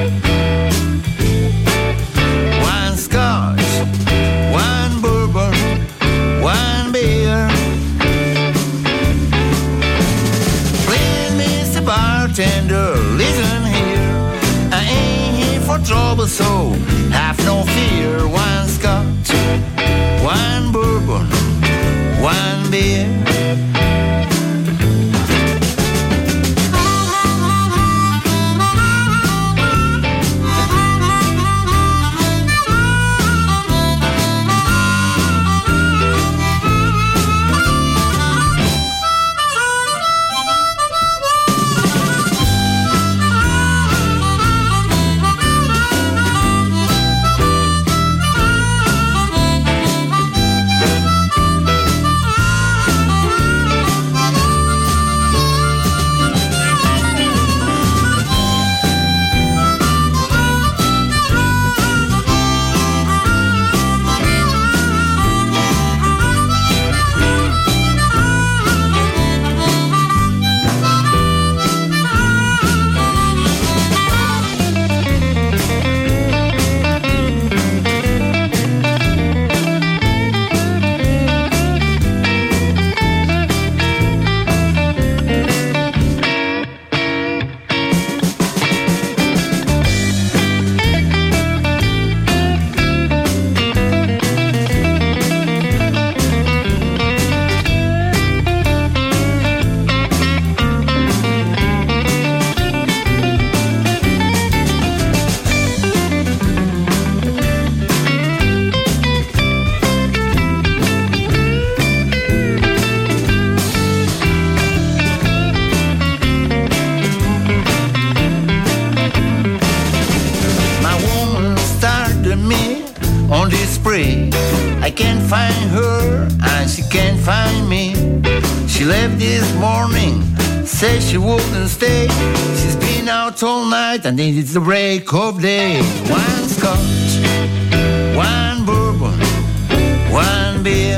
One scotch, one bourbon, one beer. Bartender, listen here, I ain't here for trouble, so have no fear. One scotch, one bourbon, one beer. I can't find her and she can't find me. She left this morning, said she wouldn't stay. She's been out all night and it's the break of day. One scotch, one bourbon, one beer.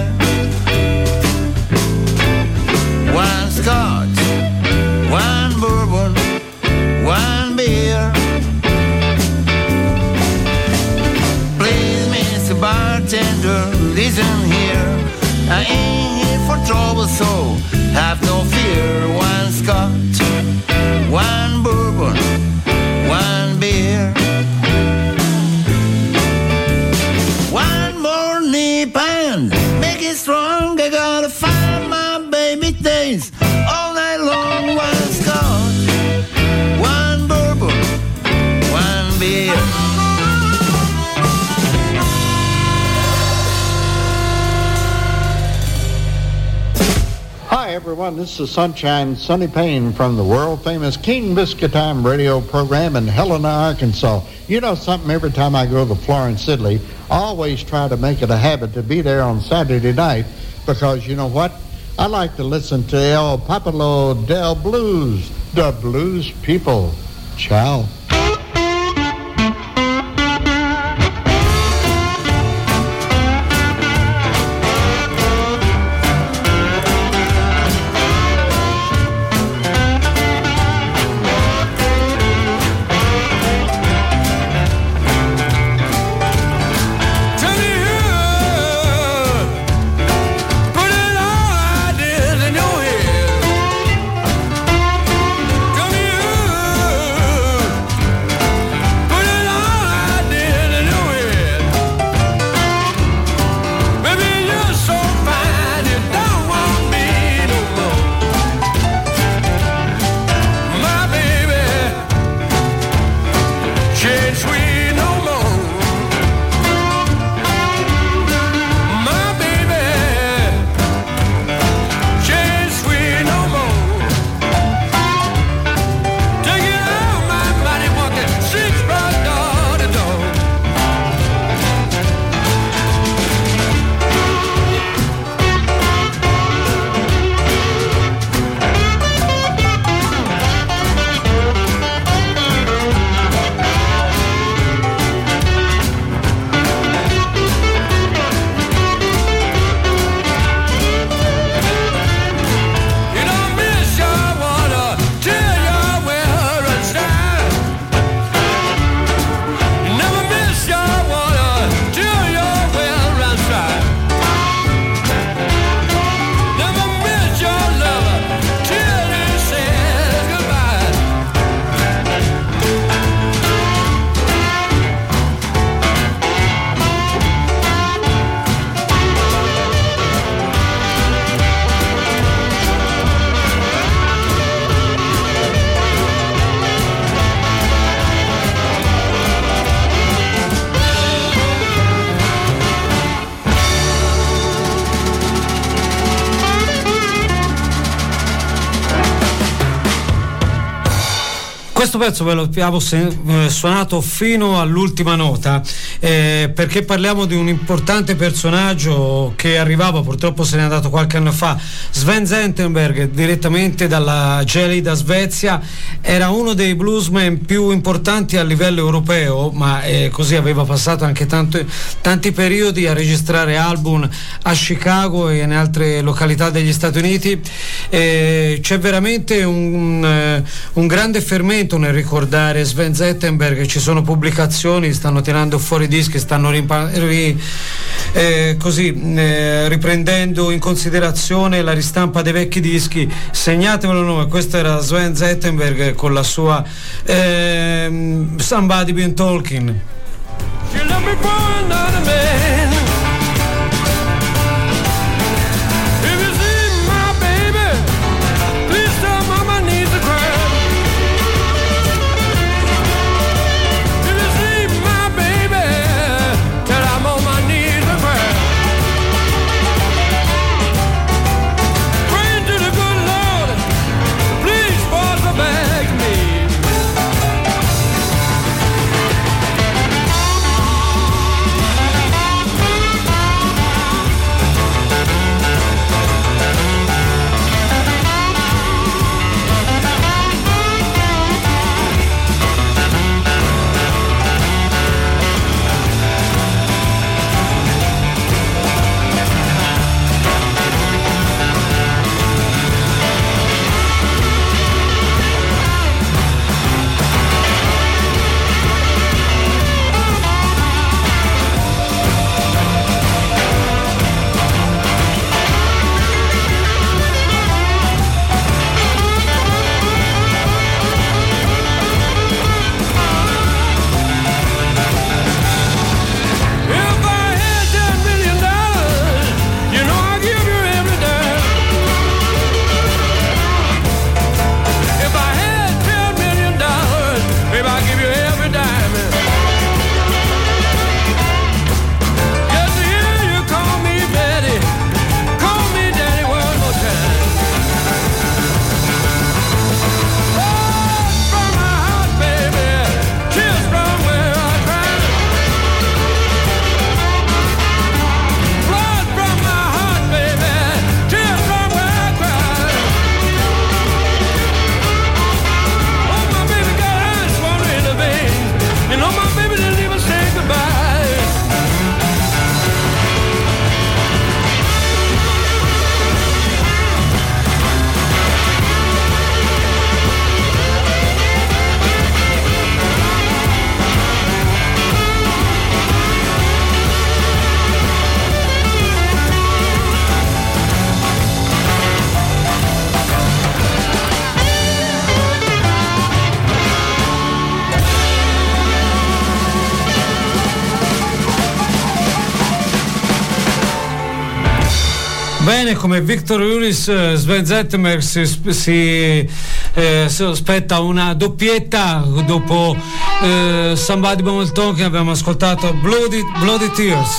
One scotch, one bourbon, one beer. Please, Mister Bartender, listen here, I ain't here for trouble, so have no fear. One scotch, one bourbon, one beer. One more nip and make it strong. I gotta find my baby taste all night long. One scotch, one bourbon, one beer. Hi everyone, this is Sunshine Sonny Payne from the world-famous King Biscuit Time radio program in Helena, Arkansas. You know something, every time I go to Florence Sidley, I always try to make it a habit to be there on Saturday night because, you know what, I like to listen to El Popolo del Blues, the blues people. Ciao. Questo pezzo ve lo abbiamo se- suonato fino all'ultima nota eh, perché parliamo di un importante personaggio che arrivava, purtroppo se n'è andato qualche anno fa, Sven Zetterberg, direttamente dalla gelida Svezia. Era uno dei bluesman più importanti a livello europeo, ma eh, così aveva passato anche tanto, tanti periodi a registrare album a Chicago e in altre località degli Stati Uniti. Eh, c'è veramente un, un, un grande fermento nel ricordare Sven Zetterberg, ci sono pubblicazioni, stanno tirando fuori dischi, stanno rimpa- ri, eh, così eh, riprendendo in considerazione la ristampa dei vecchi dischi. Segnatevelo il nome, questo era Sven Zetterberg con la sua eh, Somebody Been Talking. You let me for another man. If you see my baby, please tell mama needs to cry. If you see my baby, tell I'm on my knees to cry. Praying to the good Lord, please force her back to me. Bene, come Victor Ulis, Sven Zetterberg si, si, eh, si aspetta una doppietta dopo eh, Somebody Been Talking. Abbiamo ascoltato Bloody, Bloody Tears.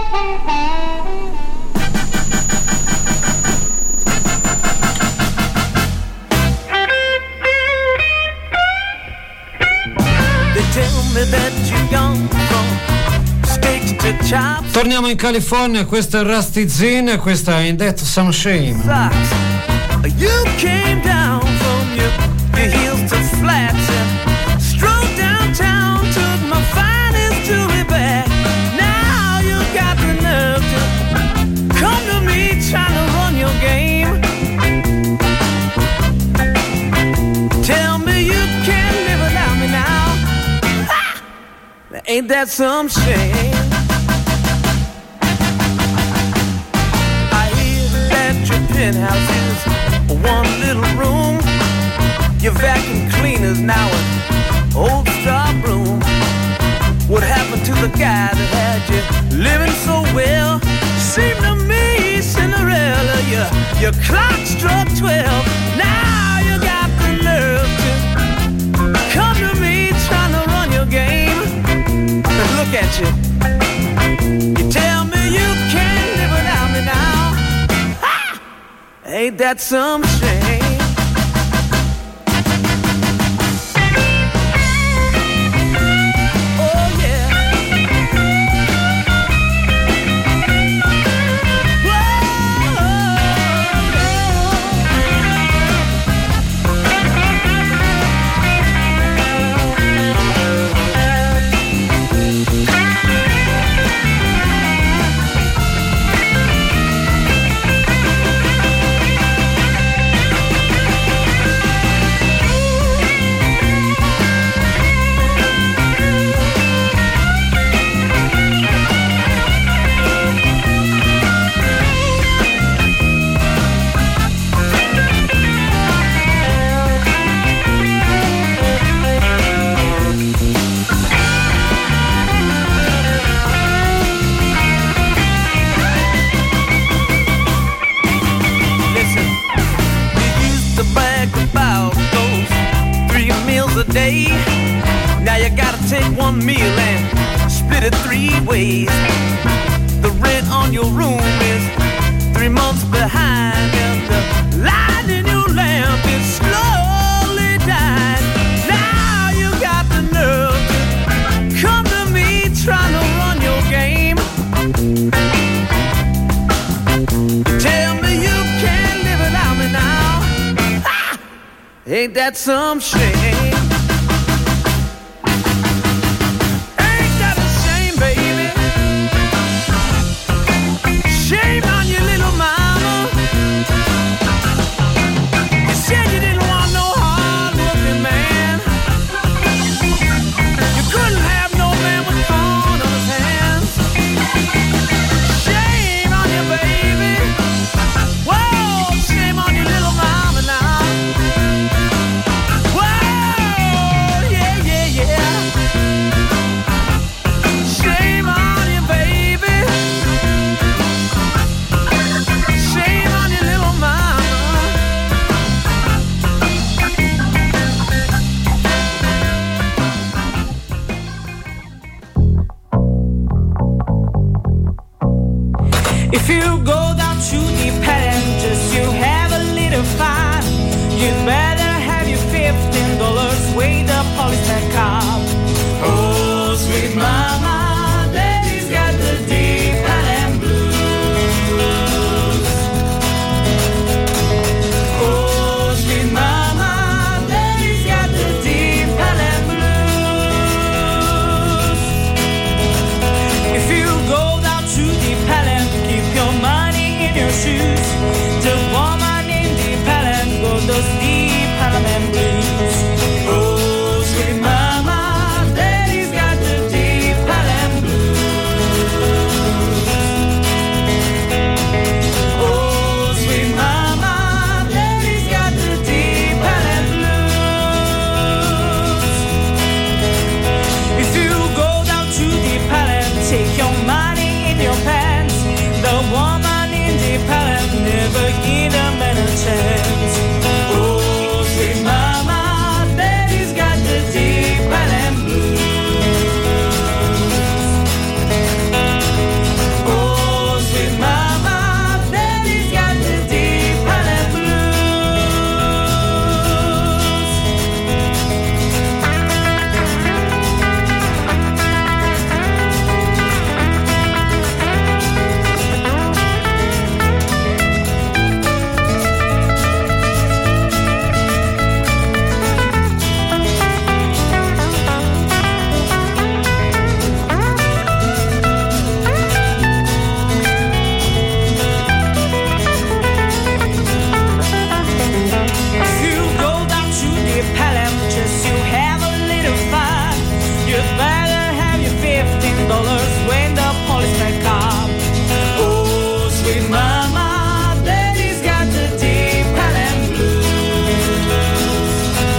Torniamo in California, questo è Rusty Zinn, questa è In That Some Shame. You came down from your, your heels to flats and strolled downtown, took my finest jewelry back. Now you got the nerve to come to me trying to run your game. Tell me you can't live without me now. Ha! Ain't that some shame? Penthouse is one little room. Your vacuum cleaner's now an old straw broom. What happened to the guy that had you living so well? Seemed to me, Cinderella, your, your clock struck twelve. Now you got the nerve to come to me trying to run your game. Look at you. You tell me you can't live without me now. Ain't that some shame? you gotta take one meal and split it three ways. The rent on your room is three months behind, and the light in your lamp is slowly dying. Now you got the nerve to come to me trying to run your game. You tell me you can't live without me now. Ah! Ain't that some shame? Shame on you, little mama. You said you didn't want no hard-working man. You couldn't have no man with corn on his hands. Shame on you, baby. Whoa, shame on you, little mama now. Whoa, yeah, yeah, yeah. Shame on you, baby. Shame on you, little mama. If you go down to the pen, just you have a little fun, you'd better have your fifteen dollars weighed up policeman car. Oh, sweet mama, daddy's got the deep and blues. Oh, sweet mama, daddy's got the deep and blues. If you go down to the pallet, keep your money in your shoes. The woman in the pallet go those deep and blues. Oh, sweet mama, daddy's got the deep and blues. Oh, sweet mama, daddy's got the deep and blues. If you go down to the pallet, take your money in your pants. The woman in the pallet never give a man a chance. Oh, sweet mama, daddy's got the deep and blues. Oh, sweet mama, daddy's got the deep and blues. If you go down to the pallet, just you have a little fun, you'd better have your fifteen dollars when the policeman comes. Oh, sweet mama, daddy's got the deep and blues.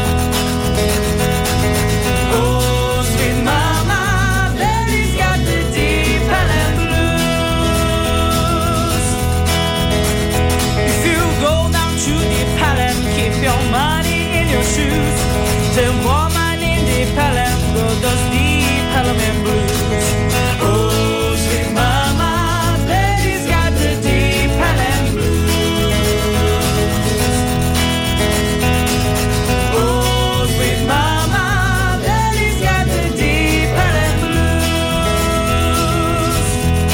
Oh, sweet mama, daddy's got the deep and blues. If you go down to the pallet, keep your money in your shoes. The woman in the pallet go those deep and blues. Oh, sweet mama, daddy's got the deep and blues. Oh, sweet mama, daddy's got the deep and blues.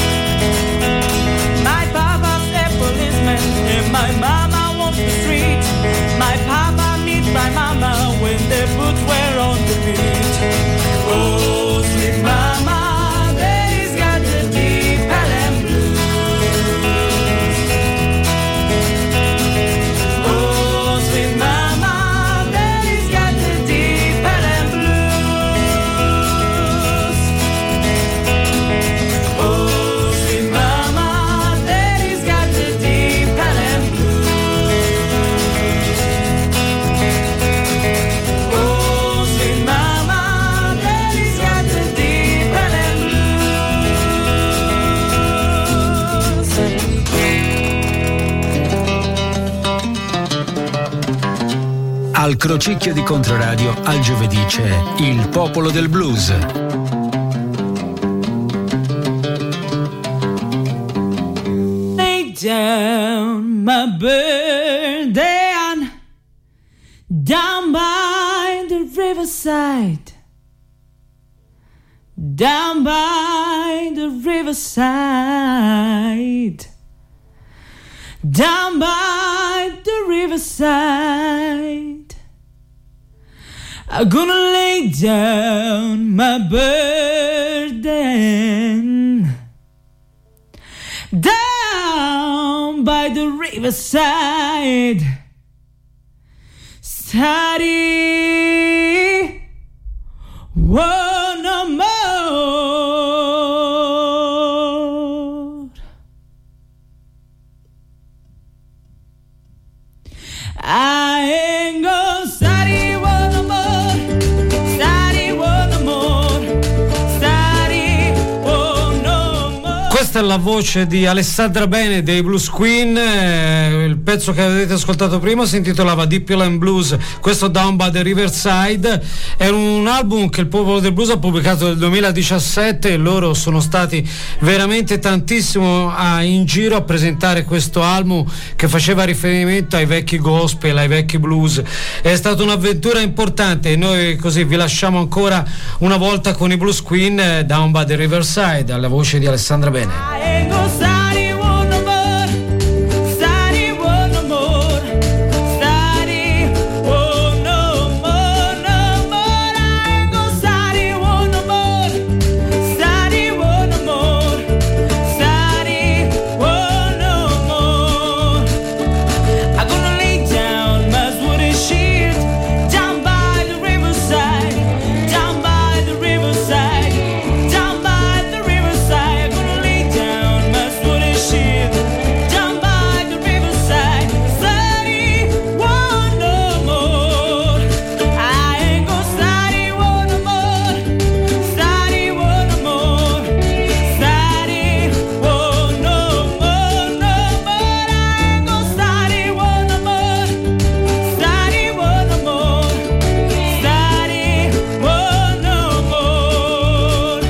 My papa's a policeman and my mama walks the street. My papa meets my mama when they put where Al Crocicchio di Controradio al giovedì c'è Il Popolo del Blues. Lay down my burden down by the riverside, down by the riverside, down by the riverside. I'm gonna lay down my burden down by the riverside. Study one no more. I ain't gonna study one no more. Study one no more. Study one no more. Questa è la voce di Alessandra Bene dei Blues Queen. Eh, il pezzo che avete ascoltato prima si intitolava Deep Hill and Blues, questo Down by the Riverside. È un album che il Popolo del Blues ha pubblicato nel duemiladiciassette e loro sono stati veramente tantissimo a, in giro a presentare questo album che faceva riferimento ai vecchi gospel, ai vecchi blues. È stata un'avventura importante e noi così vi lasciamo ancora una volta con i Blues Queen, eh, Down by the Riverside, alla voce di Alessandra Bene. I ain't gonna study one no more. Study one no more. Study one no more, no more. I ain't gonna study one no more. Study one no more. Study one no more. I'm gonna lay down my wooden shield down by the riverside, down by the riverside, down by the riverside. I'm gonna lay down my wooden shield down by the riverside. Study one no more. I ain't gonna study one no more. Study one no more. Study one no more, no more. I ain't gonna study one no more. Study one no more. Study one no more.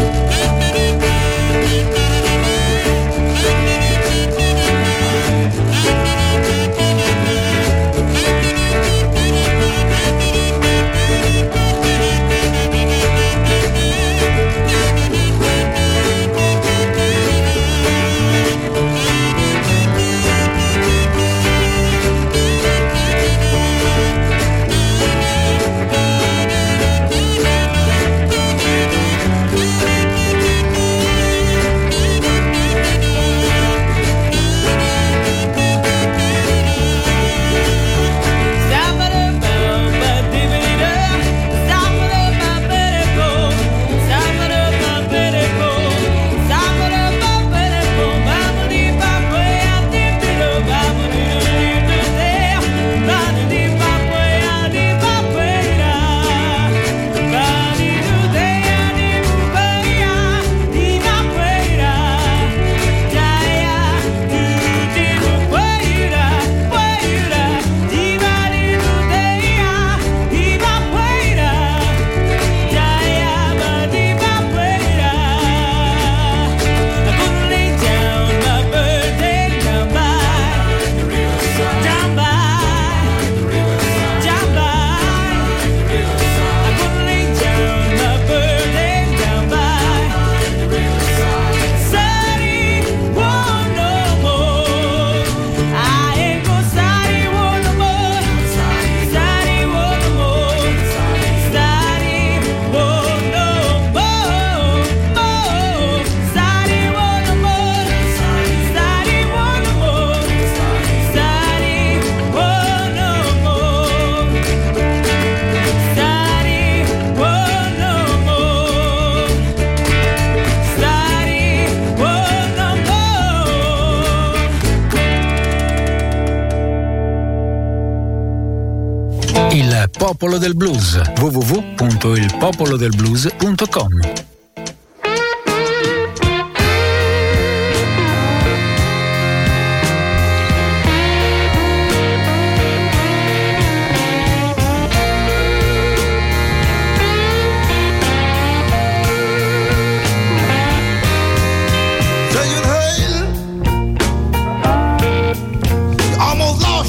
Il Popolo del Blues, w w w punto il popolo del blues punto com.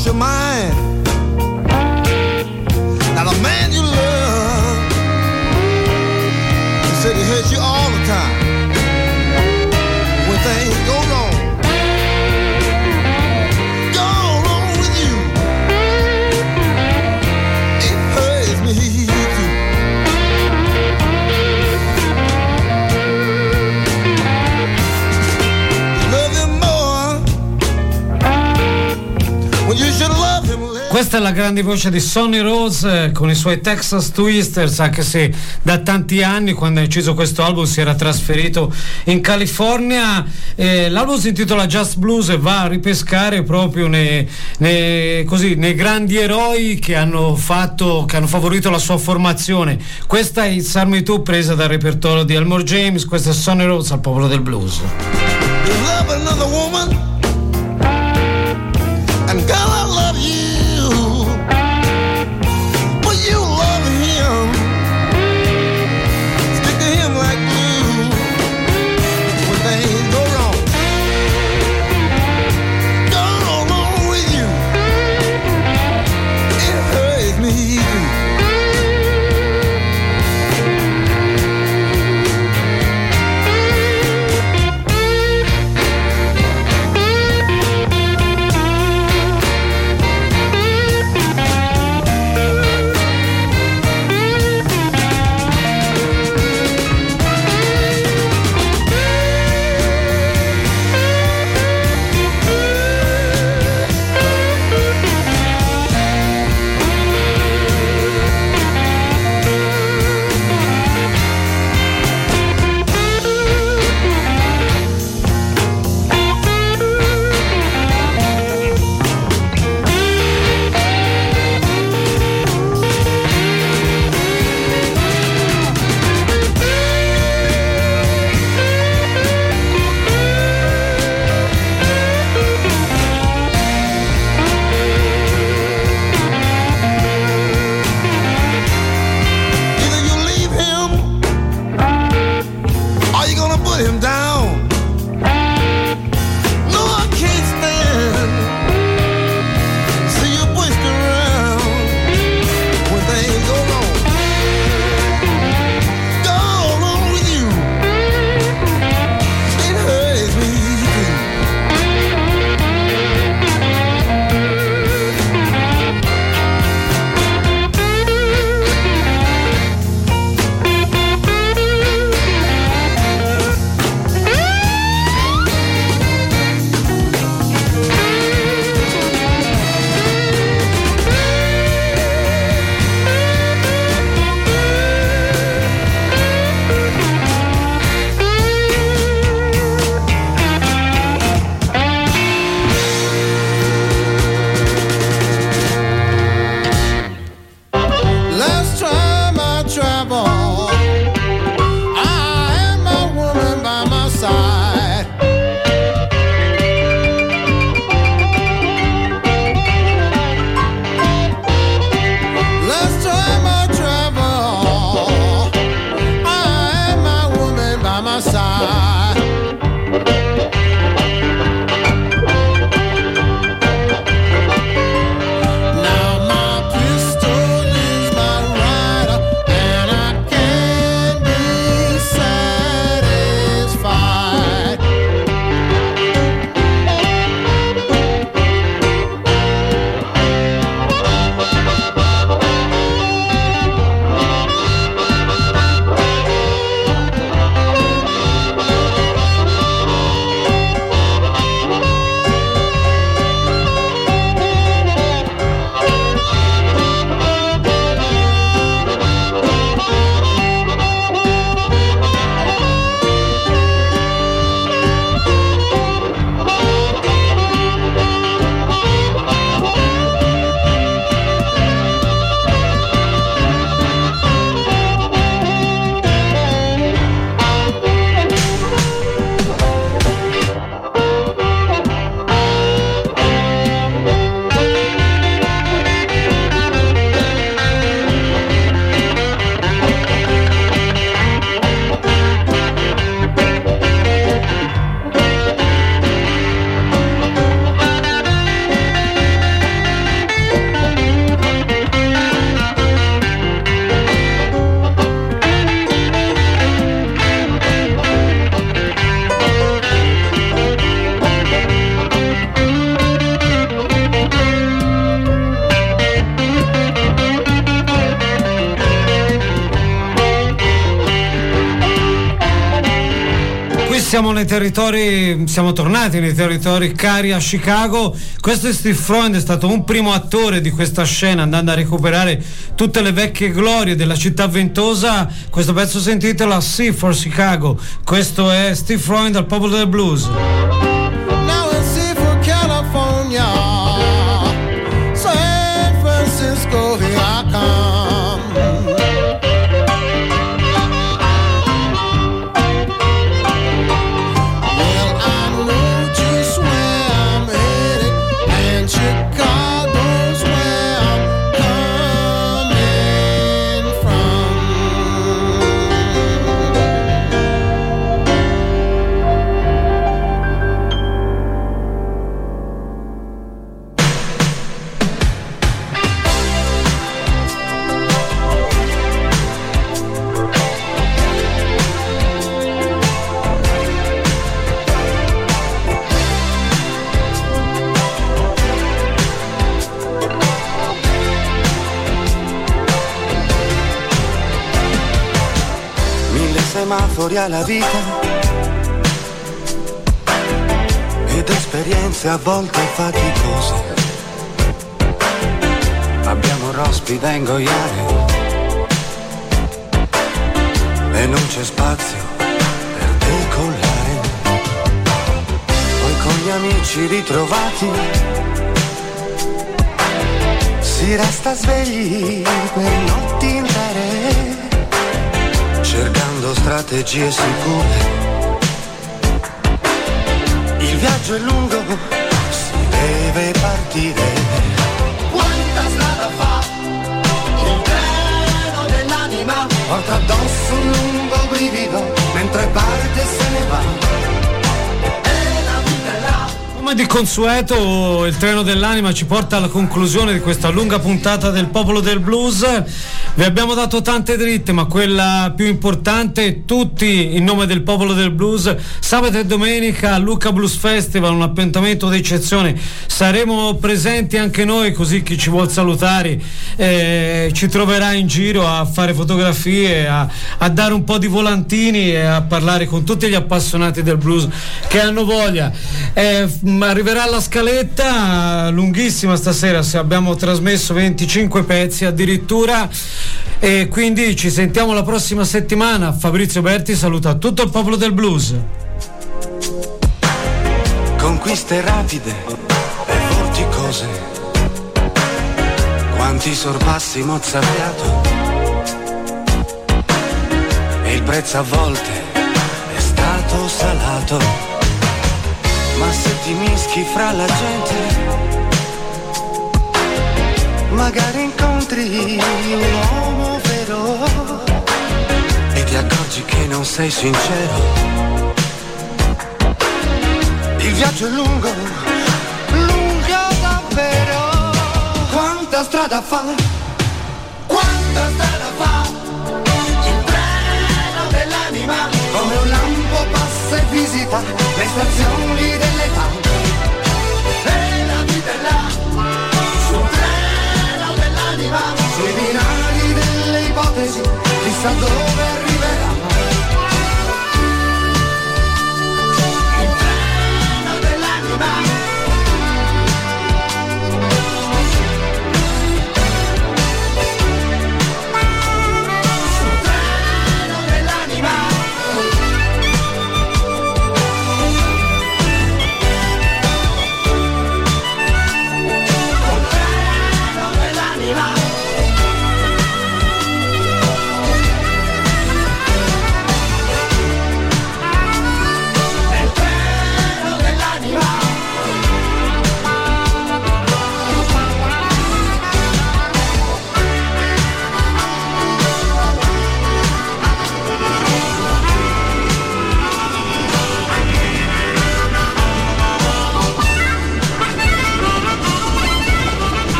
lost your mind. Now the man you love, he said he hates you all the time. When things go wrong, go wrong with you, it hurts me too. You love him more when you should love him less. Questa è la grande voce di Sonny Rose eh, con i suoi Texas Twisters, anche se da tanti anni, quando ha inciso questo album, si era trasferito in California. Eh, l'album si intitola Just Blues e va a ripescare proprio nei, nei, così, nei grandi eroi che hanno fatto, che hanno favorito la sua formazione. Questa è It's Army two, presa dal repertorio di Elmore James. Questa è Sonny Rose al Popolo del Blues. You love another woman, and girl, I love you. But you love him, stick to him like glue. When things go wrong, go wrong with you, it hurts me too. siamo nei territori, siamo tornati nei territori cari a Chicago. Questo è Steve Freund, è stato un primo attore di questa scena, andando a recuperare tutte le vecchie glorie della città ventosa. Questo pezzo si intitola C for Chicago. Questo è Steve Freund al Popolo del Blues. Now in C for California, San Francisco, here I come. Semafori alla vita ed esperienze a volte faticose. Abbiamo rospi da ingoiare e non c'è spazio per decollare. Poi con gli amici ritrovati si resta svegli per notti intere, cercando strategie sicure. Il viaggio è lungo, si deve partire. Quanta strada fa il treno dell'anima? Porta addosso un lungo brivido mentre parte e se ne va. Come di consueto, il treno dell'anima ci porta alla conclusione di questa lunga puntata del Popolo del Blues. Vi abbiamo dato tante dritte, ma quella più importante, tutti in nome del Popolo del Blues, sabato e domenica a Lucca Blues Festival, un appuntamento d'eccezione. Saremo presenti anche noi, così chi ci vuol salutare eh, ci troverà in giro a fare fotografie, a, a dare un po' di volantini e a parlare con tutti gli appassionati del blues che hanno voglia. Eh, arriverà la scaletta lunghissima stasera, se abbiamo trasmesso venticinque pezzi addirittura, e quindi ci sentiamo la prossima settimana. Fabrizio Berti saluta tutto il Popolo del Blues. Conquiste rapide e vorticose, quanti sorpassi mozzafiato, e il prezzo a volte è stato salato. Ma se ti mischi fra la gente, magari incontri un uomo vero e ti accorgi che non sei sincero. Il viaggio è lungo, lungo davvero. Quanta strada fa, quanta strada fa il treno dell'anima, come un lampo passa e visita le stazioni dell'età. E la vita è là, sul treno dell'anima, sui binari delle ipotesi, chissà dove arriverà. Il treno dell'anima. Sul treno dell'anima.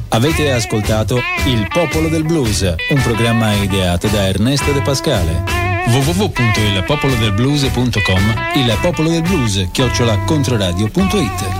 Avete ascoltato Il Popolo del Blues, un programma ideato da Ernesto De Pascale. w w w punto il popolo del blues punto com, il popolo del blues chiocciola controradio punto it.